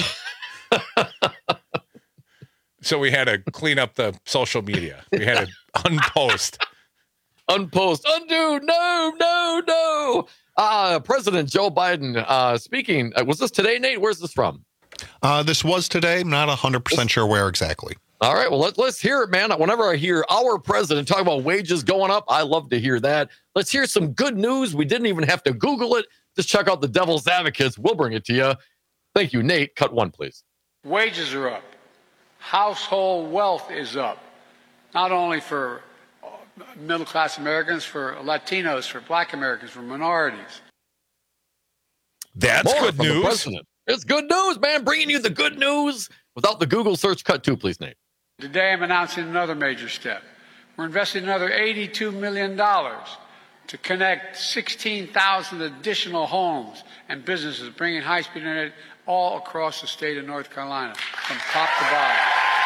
So we had to clean up the social media. We had to unpost. Unpost. Undo. No, no, no. Uh, President Joe Biden uh, speaking. Uh, was this today, Nate? Where's this from? Uh, this was today. I'm not one hundred percent sure where exactly. All right. Well, let, let's hear it, man. Whenever I hear our president talk about wages going up, I love to hear that. Let's hear some good news. We didn't even have to Google it. Just check out the Devil's Advocates. We'll bring it to you. Thank you, Nate. Cut one, please. Wages are up. Household wealth is up, not only for middle-class Americans, for Latinos, for Black Americans, for minorities. That's More good from the news. president. It's good news, man. Bringing you the good news without the Google search. Cut two, please, Nate. Today I'm announcing another major step. We're investing another eighty-two million dollars to connect sixteen thousand additional homes and businesses, bringing high-speed internet all across the state of North Carolina, from top to bottom.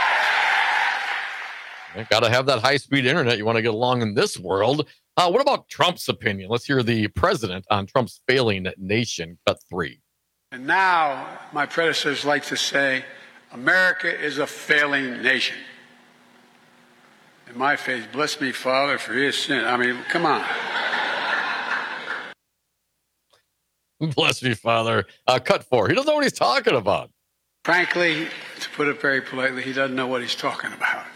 Got to have that high-speed internet. You want to get along in this world. Uh, what about Trump's opinion? Let's hear the president on Trump's failing nation. Cut three. And now, my predecessors like to say, America is a failing nation. In my faith, bless me, Father, for his sin. I mean, come on. Bless me, Father. Uh, cut four. He doesn't know what he's talking about. Frankly, to put it very politely, he doesn't know what he's talking about.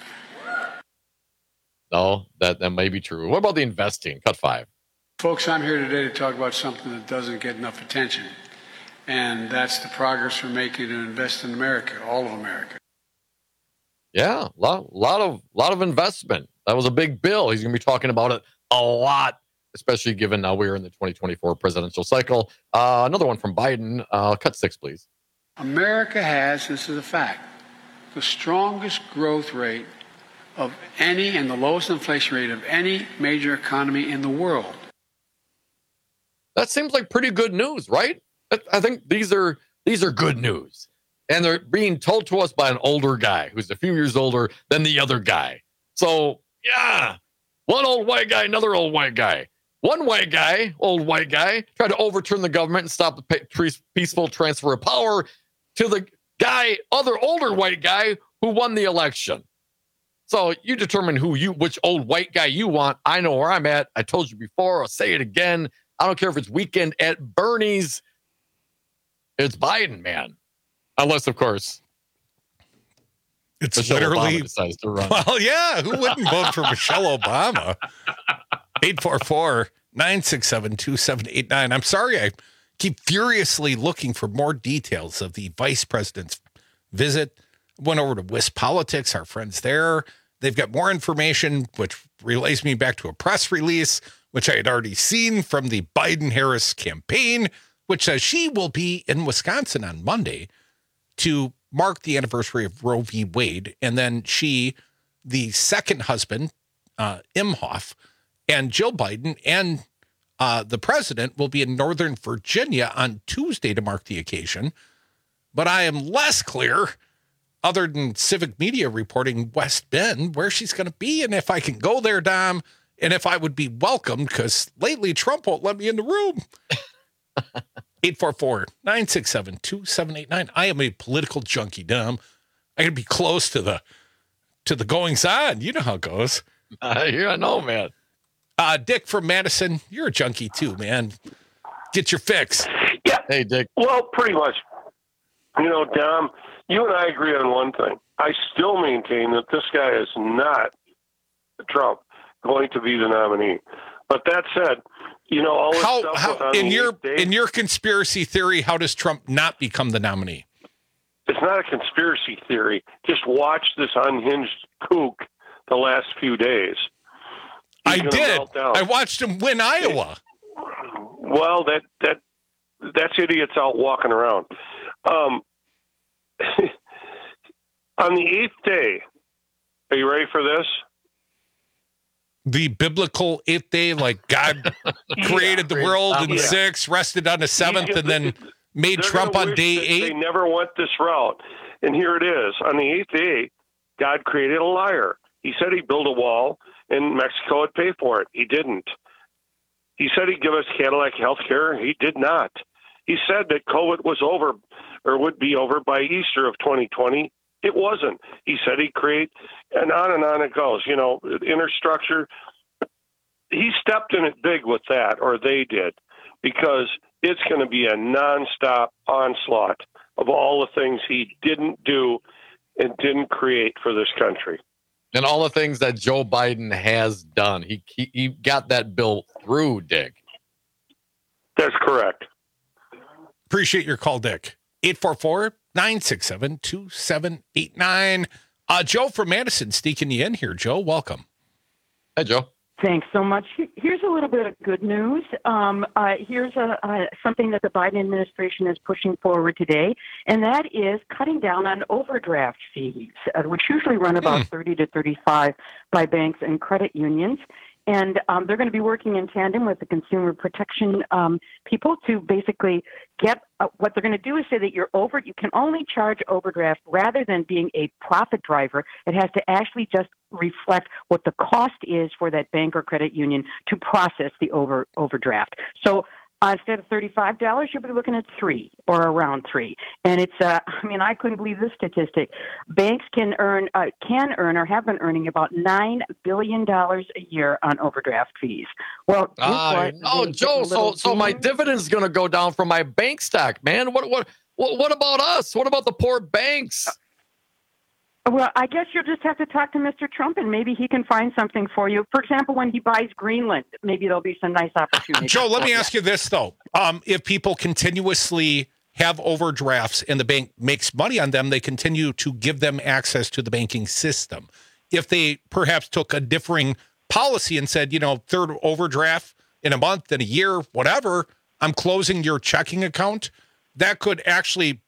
No, that, that may be true. What about the investing? Cut five. Folks, I'm here today to talk about something that doesn't get enough attention, and that's the progress we're making to invest in America, all of America. Yeah, a lot, lot of, lot of investment. That was a big bill. He's going to be talking about it a lot, especially given now we're in the twenty twenty-four presidential cycle. Uh, another one from Biden. Uh, cut six, please. America has, this is a fact, the strongest growth rate of any and the lowest inflation rate of any major economy in the world. That seems like pretty good news, right? I think these are these are good news. And they're being told to us by an older guy who's a few years older than the other guy. So, yeah, one old white guy, another old white guy. One white guy, old white guy, tried to overturn the government and stop the peaceful transfer of power to the guy, other older white guy who won the election. So you determine who you, which old white guy you want. I know where I'm at. I told you before. I'll say it again. I don't care if it's weekend at Bernie's. It's Biden, man. Unless, of course, it's Michelle literally Obama decides to run. Well, yeah. Who wouldn't vote for Michelle Obama? eight four four, nine six seven, two seven eight nine. I'm sorry. I keep furiously looking for more details of the vice president's visit. Went over to Wisp Politics, our friends there. They've got more information, which relays me back to a press release, which I had already seen from the Biden-Harris campaign, which says she will be in Wisconsin on Monday to mark the anniversary of Roe v. Wade. And then she, the second husband, uh, Imhoff, And Jill Biden and uh, the president will be in Northern Virginia on Tuesday to mark the occasion. But I am less clear, other than Civic Media reporting West Bend, where she's going to be and if I can go there, Dom, and if I would be welcomed, because lately Trump won't let me in the room. eight four four, nine six seven, two seven eight nine. I am a political junkie, Dom. I got to be close to the to the goings on. You know how it goes. Uh, yeah, I know, man. Uh, Dick from Madison, you're a junkie too, man. Get your fix. Yeah. Hey, Dick. Well, pretty much. You know, Dom, you and I agree on one thing. I still maintain that this guy is not Trump going to be the nominee. But that said, you know, all this how, stuff how was on in the your eighth day. in your conspiracy theory, how does Trump not become the nominee? It's not a conspiracy theory. Just watch this unhinged kook the last few days. He's I gonna did. melt down. I watched him win Iowa. Well, that that that's idiots out walking around. Um, on the eighth day, are you ready for this? The biblical eighth day, like God created the world in Yeah. six, rested on the seventh, and then made They're Trump gonna on wish day that eight. They never went this route. And here it is. On the eighth day, God created a liar. He said he'd build a wall and Mexico would pay for it. He didn't. He said he'd give us Cadillac health care. He did not. He said that COVID was over or would be over by Easter of twenty twenty. It wasn't. He said he'd create, and on and on it goes. You know, infrastructure. He stepped in it big with that, or they did, because it's going to be a nonstop onslaught of all the things he didn't do and didn't create for this country. And all the things that Joe Biden has done. He, he, he got that bill through, Dick. That's correct. Appreciate your call, Dick. eight four four, nine six seven, two seven eight nine. Uh, Joe from Madison sneaking you in here. Joe, welcome. Hey, Joe. Thanks so much. Here's a little bit of good news. Um, uh, here's a, uh, something that the Biden administration is pushing forward today, and that is cutting down on overdraft fees, uh, which usually run about mm. thirty to thirty-five by banks and credit unions. And um, they're going to be working in tandem with the consumer protection um, people to basically get uh, what they're going to do is say that you're over. You can only charge overdraft rather than being a profit driver. It has to actually just reflect what the cost is for that bank or credit union to process the over overdraft. So uh, instead of thirty-five dollars, you'll be looking at three or around three. And it's, uh, I mean, I couldn't believe this statistic. Banks can earn, uh, can earn or have been earning about nine billion dollars a year on overdraft fees. Well, uh, oh, Joe, so so my dividend's going to go down from my bank stock, man. What, what, what, what about us? What about the poor banks? Well, I guess you'll just have to talk to Mister Trump, and maybe he can find something for you. For example, when he buys Greenland, maybe there'll be some nice opportunities. Joe, let me ask you this, though. Um, if people continuously have overdrafts and the bank makes money on them, they continue to give them access to the banking system. If they perhaps took a differing policy and said, you know, third overdraft in a month, in a year, whatever, I'm closing your checking account, that could actually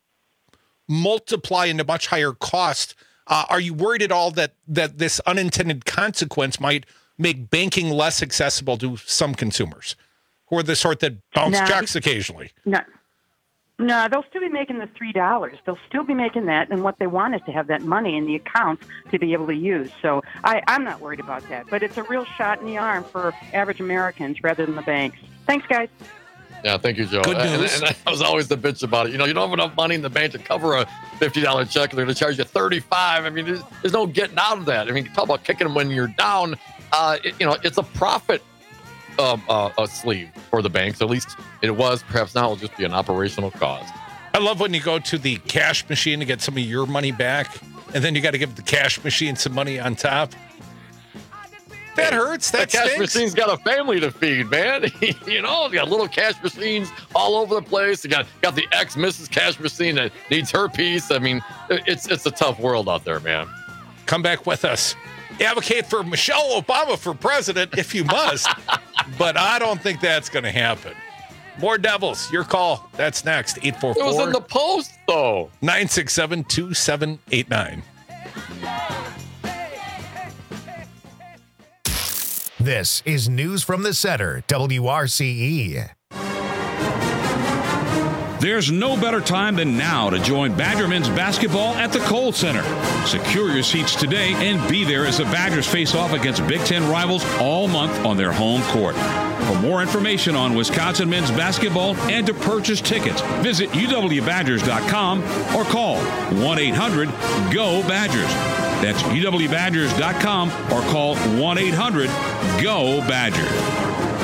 multiply into much higher cost. Uh, are you worried at all that that this unintended consequence might make banking less accessible to some consumers who are the sort that bounce no, checks occasionally? No, no, they'll still be making the three dollars. They'll still be making that, and what they want is to have that money in the account to be able to use. So I, I'm not worried about that. But it's a real shot in the arm for average Americans rather than the banks. Thanks, guys. Yeah, thank you, Joe. Good and, news. and that was always the bitch about it. You know, you don't have enough money in the bank to cover a fifty dollars check. They're going to charge you thirty-five dollars. I mean, there's, there's no getting out of that. I mean, talk about kicking them when you're down. Uh, it, you know, it's a profit um, uh, a sleeve for the banks. At least it was. Perhaps now it'll just be an operational cost. I love when you go to the cash machine to get some of your money back, and then you got to give the cash machine some money on top. That hurts. That the cash stinks. machine's got a family to feed, man. You know, they got little cash machines all over the place. They got got the ex-Missus Cash Machine that needs her piece. I mean, it's it's a tough world out there, man. Come back with us. Advocate for Michelle Obama for president if you must, but I don't think that's going to happen. More Devils, your call. That's next. eight four four. It was in the post, though. nine six seven, two seven eight nine. This is News from the Center, W R C E. There's no better time than now to join Badger men's basketball at the Kohl Center. Secure your seats today and be there as the Badgers face off against Big Ten rivals all month on their home court. For more information on Wisconsin men's basketball and to purchase tickets, visit U W Badgers dot com or call one eight hundred G O Badgers. That's U W Badgers dot com or call one eight hundred G O Badgers.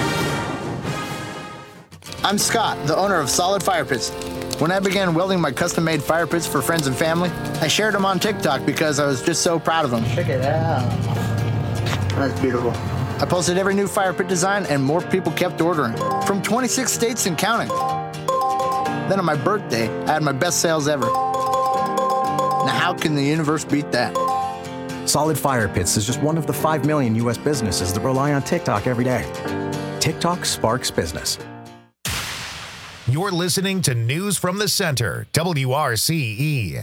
I'm Scott, the owner of Solid Fire Pits. When I began welding my custom-made fire pits for friends and family, I shared them on TikTok because I was just so proud of them. Check it out. That's beautiful. I posted every new fire pit design and more people kept ordering, from twenty-six states and counting. Then on my birthday, I had my best sales ever. Now how can the universe beat that? Solid Fire Pits is just one of the five million U S businesses that rely on TikTok every day. TikTok sparks business. You're listening to News from the Center, W R C E.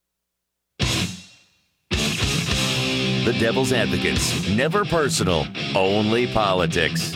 The Devil's Advocates. Never personal, only politics.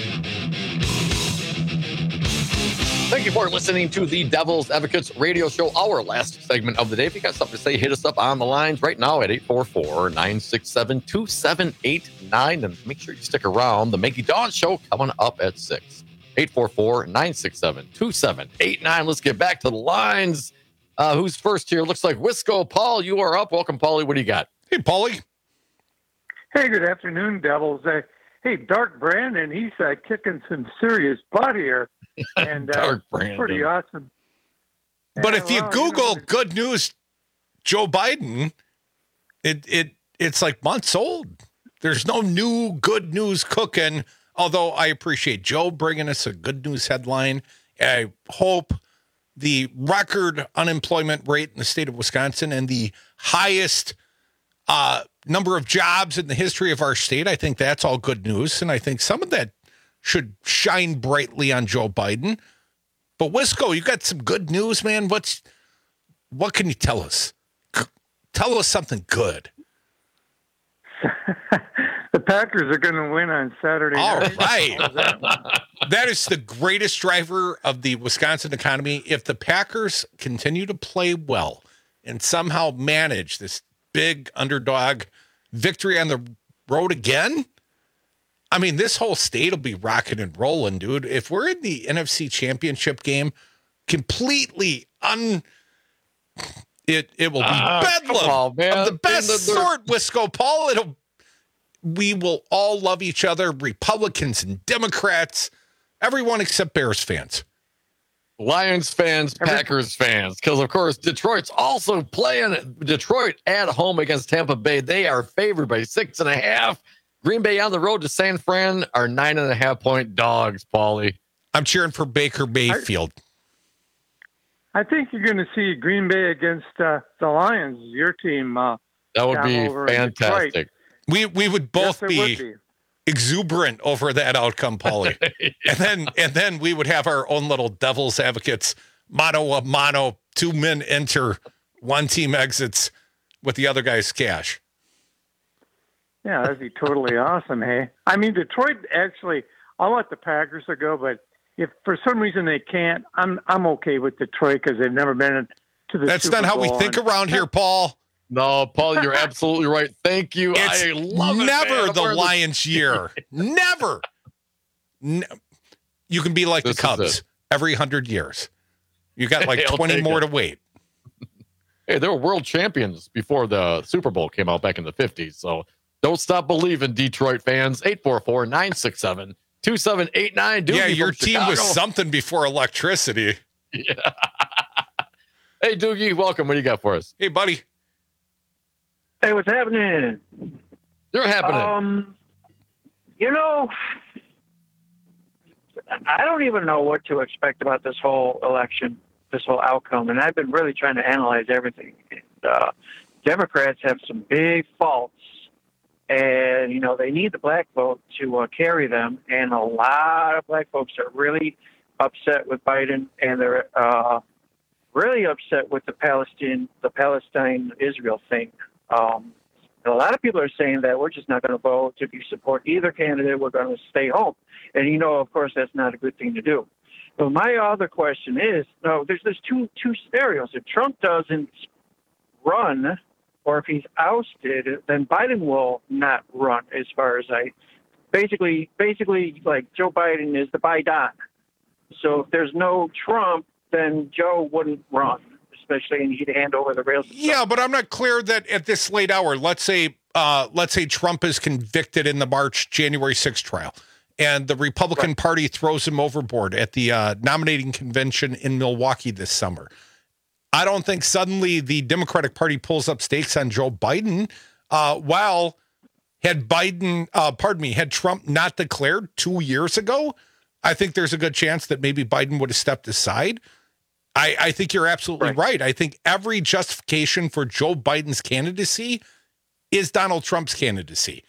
Thank you for listening to the Devil's Advocates radio show, our last segment of the day. If you got something to say, hit us up on the lines right now at eight four four, nine six seven, two seven eight nine. And make sure you stick around. The Mankey Dawn Show coming up at six. eight four four, nine six seven, two seven eight nine. Let's get back to the lines. Uh, who's first here? Looks like Wisco. Paul, you are up. Welcome, Paulie. What do you got? Hey, Paulie. Hey, good afternoon, Devils. Uh, hey, Dark Brandon, he's uh, kicking some serious butt here. And uh, Dark Brandon. Pretty awesome. But Yeah, if you well, Google you know, good news, Joe Biden, it it it's like months old. There's no new good news cooking, although I appreciate Joe bringing us a good news headline. I hope the record unemployment rate in the state of Wisconsin and the highest uh, number of jobs in the history of our state, I think that's all good news. And I think some of that should shine brightly on Joe Biden. But Wisco, you got some good news, man. What's what can you tell us? C- tell us something good. the Packers are going to win on Saturday All night. right. That is the greatest driver of the Wisconsin economy. If the Packers continue to play well and somehow manage this big underdog victory on the road again, I mean, this whole state will be rocking and rolling, dude. If we're in the N F C Championship game, completely un, it it will be Ah, bedlam come on, man. of the best And the- sort, Wisco Paul. It'll we will all love each other, Republicans and Democrats, everyone except Bears fans. Lions fans, Packers fans, because of course Detroit's also playing. Detroit at home against Tampa Bay. They are favored by six and a half. Green Bay on the road to San Fran are nine and a half point dogs, Paulie. I'm cheering for Baker Mayfield. I think you're going to see Green Bay against uh, the Lions, your team. Uh, That would down be over in fantastic. Detroit. We we would both Yes, it be, would be. exuberant over that outcome, Paulie. and then and then we would have our own little devil's advocates, mano a mano, two men enter, one team exits with the other guy's cash. Yeah, that'd be totally awesome, hey? I mean, Detroit actually, I'll let the Packers go, but if for some reason they can't, I'm I'm okay with Detroit because they've never been to the That's Super not how we Bowl, think and- around here, Paul. No, Paul, you're absolutely right. Thank you. It's I love it. never man. the We're Lions' year. Never. Ne- you can be like This the is Cubs it. every hundred years. You got like Hey, I'll twenty take more it. to wait. Hey, they were world champions before the Super Bowl came out back in the fifties. So don't stop believing, Detroit fans. eight four four, nine six seven, two seven eight nine. Yeah, your team was something before electricity. Yeah. Hey, Doogie, welcome. What do you got for us? Hey, buddy. Hey, what's happening? You're happening. Um, you know, I don't even know what to expect about this whole election, this whole outcome, and I've been really trying to analyze everything. And, uh, Democrats have some big faults, and you know they need the black vote to uh, carry them. And a lot of black folks are really upset with Biden, and they're uh, really upset with the Palestine, the Palestine-Israel thing. Um, And a lot of people are saying that we're just not going to vote if you support either candidate. We're going to stay home. And, you know, of course, that's not a good thing to do. But my other question is, no, there's there's two two scenarios. If Trump doesn't run, or if he's ousted, then Biden will not run. As far as I, basically, basically, like Joe Biden is the Biden. So if there's no Trump, then Joe wouldn't run, especially, and he'd hand over the rails. Yeah, but I'm not clear that at this late hour, let's say, uh, let's say Trump is convicted in the March January sixth trial, and the Republican right. Party throws him overboard at the uh, nominating convention in Milwaukee this summer. I don't think suddenly the Democratic Party pulls up stakes on Joe Biden. Uh, while had Biden, uh, pardon me, had Trump not declared two years ago, I think there's a good chance that maybe Biden would have stepped aside. I, I think you're absolutely right. right. I think every justification for Joe Biden's candidacy is Donald Trump's candidacy.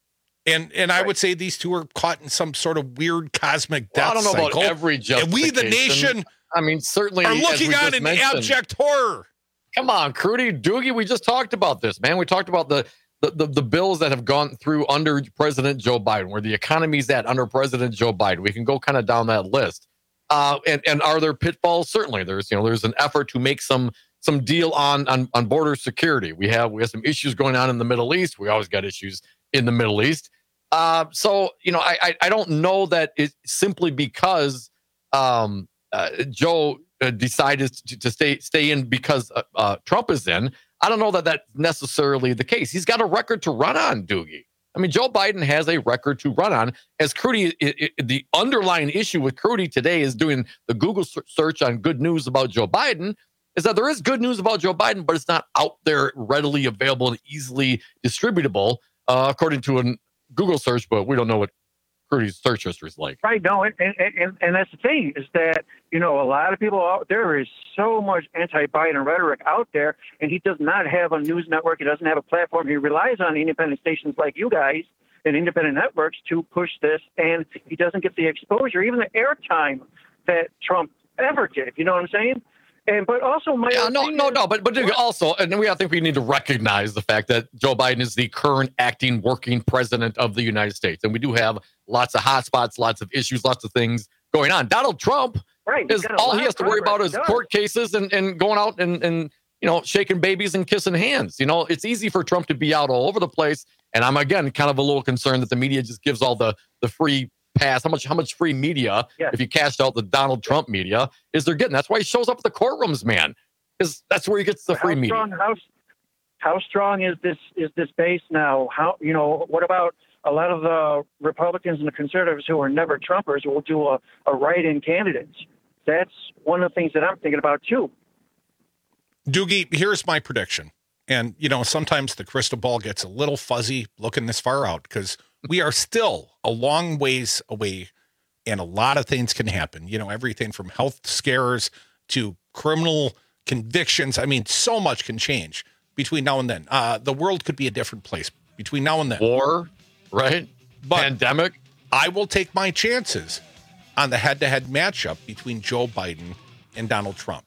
And and right. I would say these two are caught in some sort of weird cosmic death cycle. Well, I don't know cycle. about every justification. And we, the nation, I mean, certainly are looking on in abject horror. Come on, Crudy, Doogie, we just talked about this, man. We talked about the, the, the, the bills that have gone through under President Joe Biden, where the economy's at under President Joe Biden. We can go kind of down that list. Uh, and, and are there pitfalls? Certainly. There's, you know, there's an effort to make some some deal on, on, on border security. We have we have some issues going on in the Middle East. We always got issues in the Middle East. Uh, so, you know, I, I I don't know that it's simply because um, uh, Joe uh, decided to, to stay stay in because uh, uh, Trump is in. I don't know that that's necessarily the case. He's got a record to run on, Doogie. I mean, Joe Biden has a record to run on. As Crudy, it, it, the underlying issue with Crudy today is doing the Google search on good news about Joe Biden, is that there is good news about Joe Biden, but it's not out there readily available and easily distributable, uh, according to a Google search, but we don't know what Crudy's search history is like. Right, no, and, and, and, and that's the thing, is that, you know, a lot of people out there is so much anti-Biden rhetoric out there, and he does not have a news network. He doesn't have a platform. He relies on independent stations like you guys and independent networks to push this, and he doesn't get the exposure, even the airtime that Trump ever did. You know what I'm saying? And but also my yeah, no no no but but also, and we I think we need to recognize the fact that Joe Biden is the current acting working president of the United States, and we do have lots of hotspots, lots of issues, lots of things going on. Donald Trump right, is all he has to worry about is court cases and, and going out and and you know shaking babies and kissing hands. You know, it's easy for Trump to be out all over the place, and I'm again kind of a little concerned that the media just gives all the the free pass. How much how much free media, yes. if you cashed out the Donald Trump media, is they're getting? That's why he shows up at the courtrooms, man. Because that's where he gets the free how media. Strong, how, how strong is this is this base now? How you know, what about a lot of the Republicans and the conservatives who are never Trumpers will do a, a write-in candidates? That's one of the things that I'm thinking about too. Doogie, here's my prediction. And, you know, sometimes the crystal ball gets a little fuzzy looking this far out because we are still a long ways away and a lot of things can happen. You know, everything from health scares to criminal convictions. I mean, so much can change between now and then. Uh, the world could be a different place between now and then. War, right? But pandemic. I will take my chances on the head-to-head matchup between Joe Biden and Donald Trump.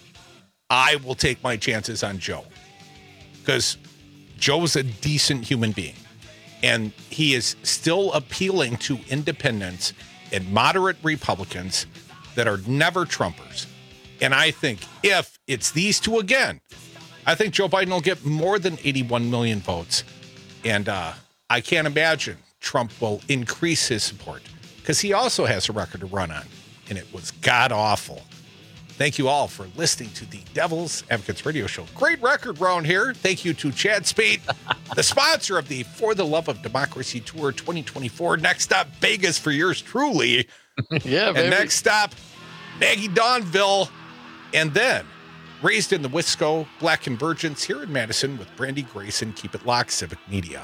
I will take my chances on Joe because Joe's a decent human being. And he is still appealing to independents and moderate Republicans that are never Trumpers. And I think if it's these two again, I think Joe Biden will get more than eighty-one million votes. And uh, I can't imagine Trump will increase his support because he also has a record to run on. And it was god-awful. Thank you all for listening to the Devil's Advocates Radio Show. Great record round here. Thank you to Chad Spade, the sponsor of the For the Love of Democracy Tour twenty twenty-four. Next stop, Vegas for yours truly. yeah, and baby. next stop, Maggie Donville. And then, raised in the Wisco, Black Convergence here in Madison with Brandy Grayson. Keep it locked, Civic Media.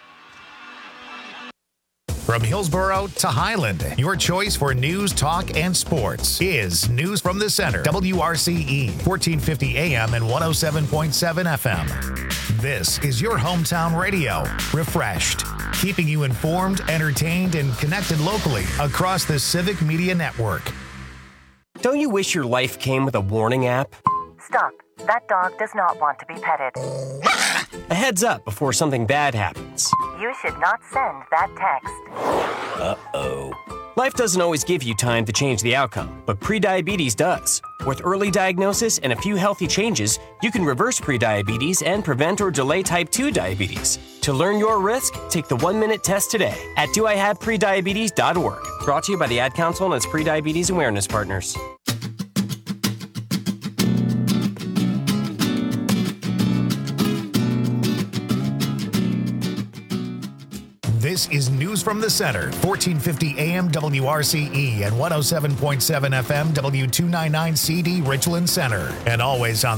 From Hillsborough to Highland, your choice for news, talk, and sports is News from the Center. W R C E, fourteen fifty A M and one oh seven point seven F M. This is your hometown radio. Refreshed, keeping you informed, entertained, and connected locally across the Civic Media Network. Don't you wish your life came with a warning app? Stop. That dog does not want to be petted. A heads up before something bad happens. You should not send that text. Uh-oh. Life doesn't always give you time to change the outcome, but prediabetes does. With early diagnosis and a few healthy changes, you can reverse prediabetes and prevent or delay type two diabetes. To learn your risk, take the one-minute test today at do I have prediabetes dot org. Brought to you by the Ad Council and its prediabetes awareness partners. This is News from the Center, fourteen fifty A M W R C E and one oh seven point seven F M W two ninety-nine C D Richland Center, and always on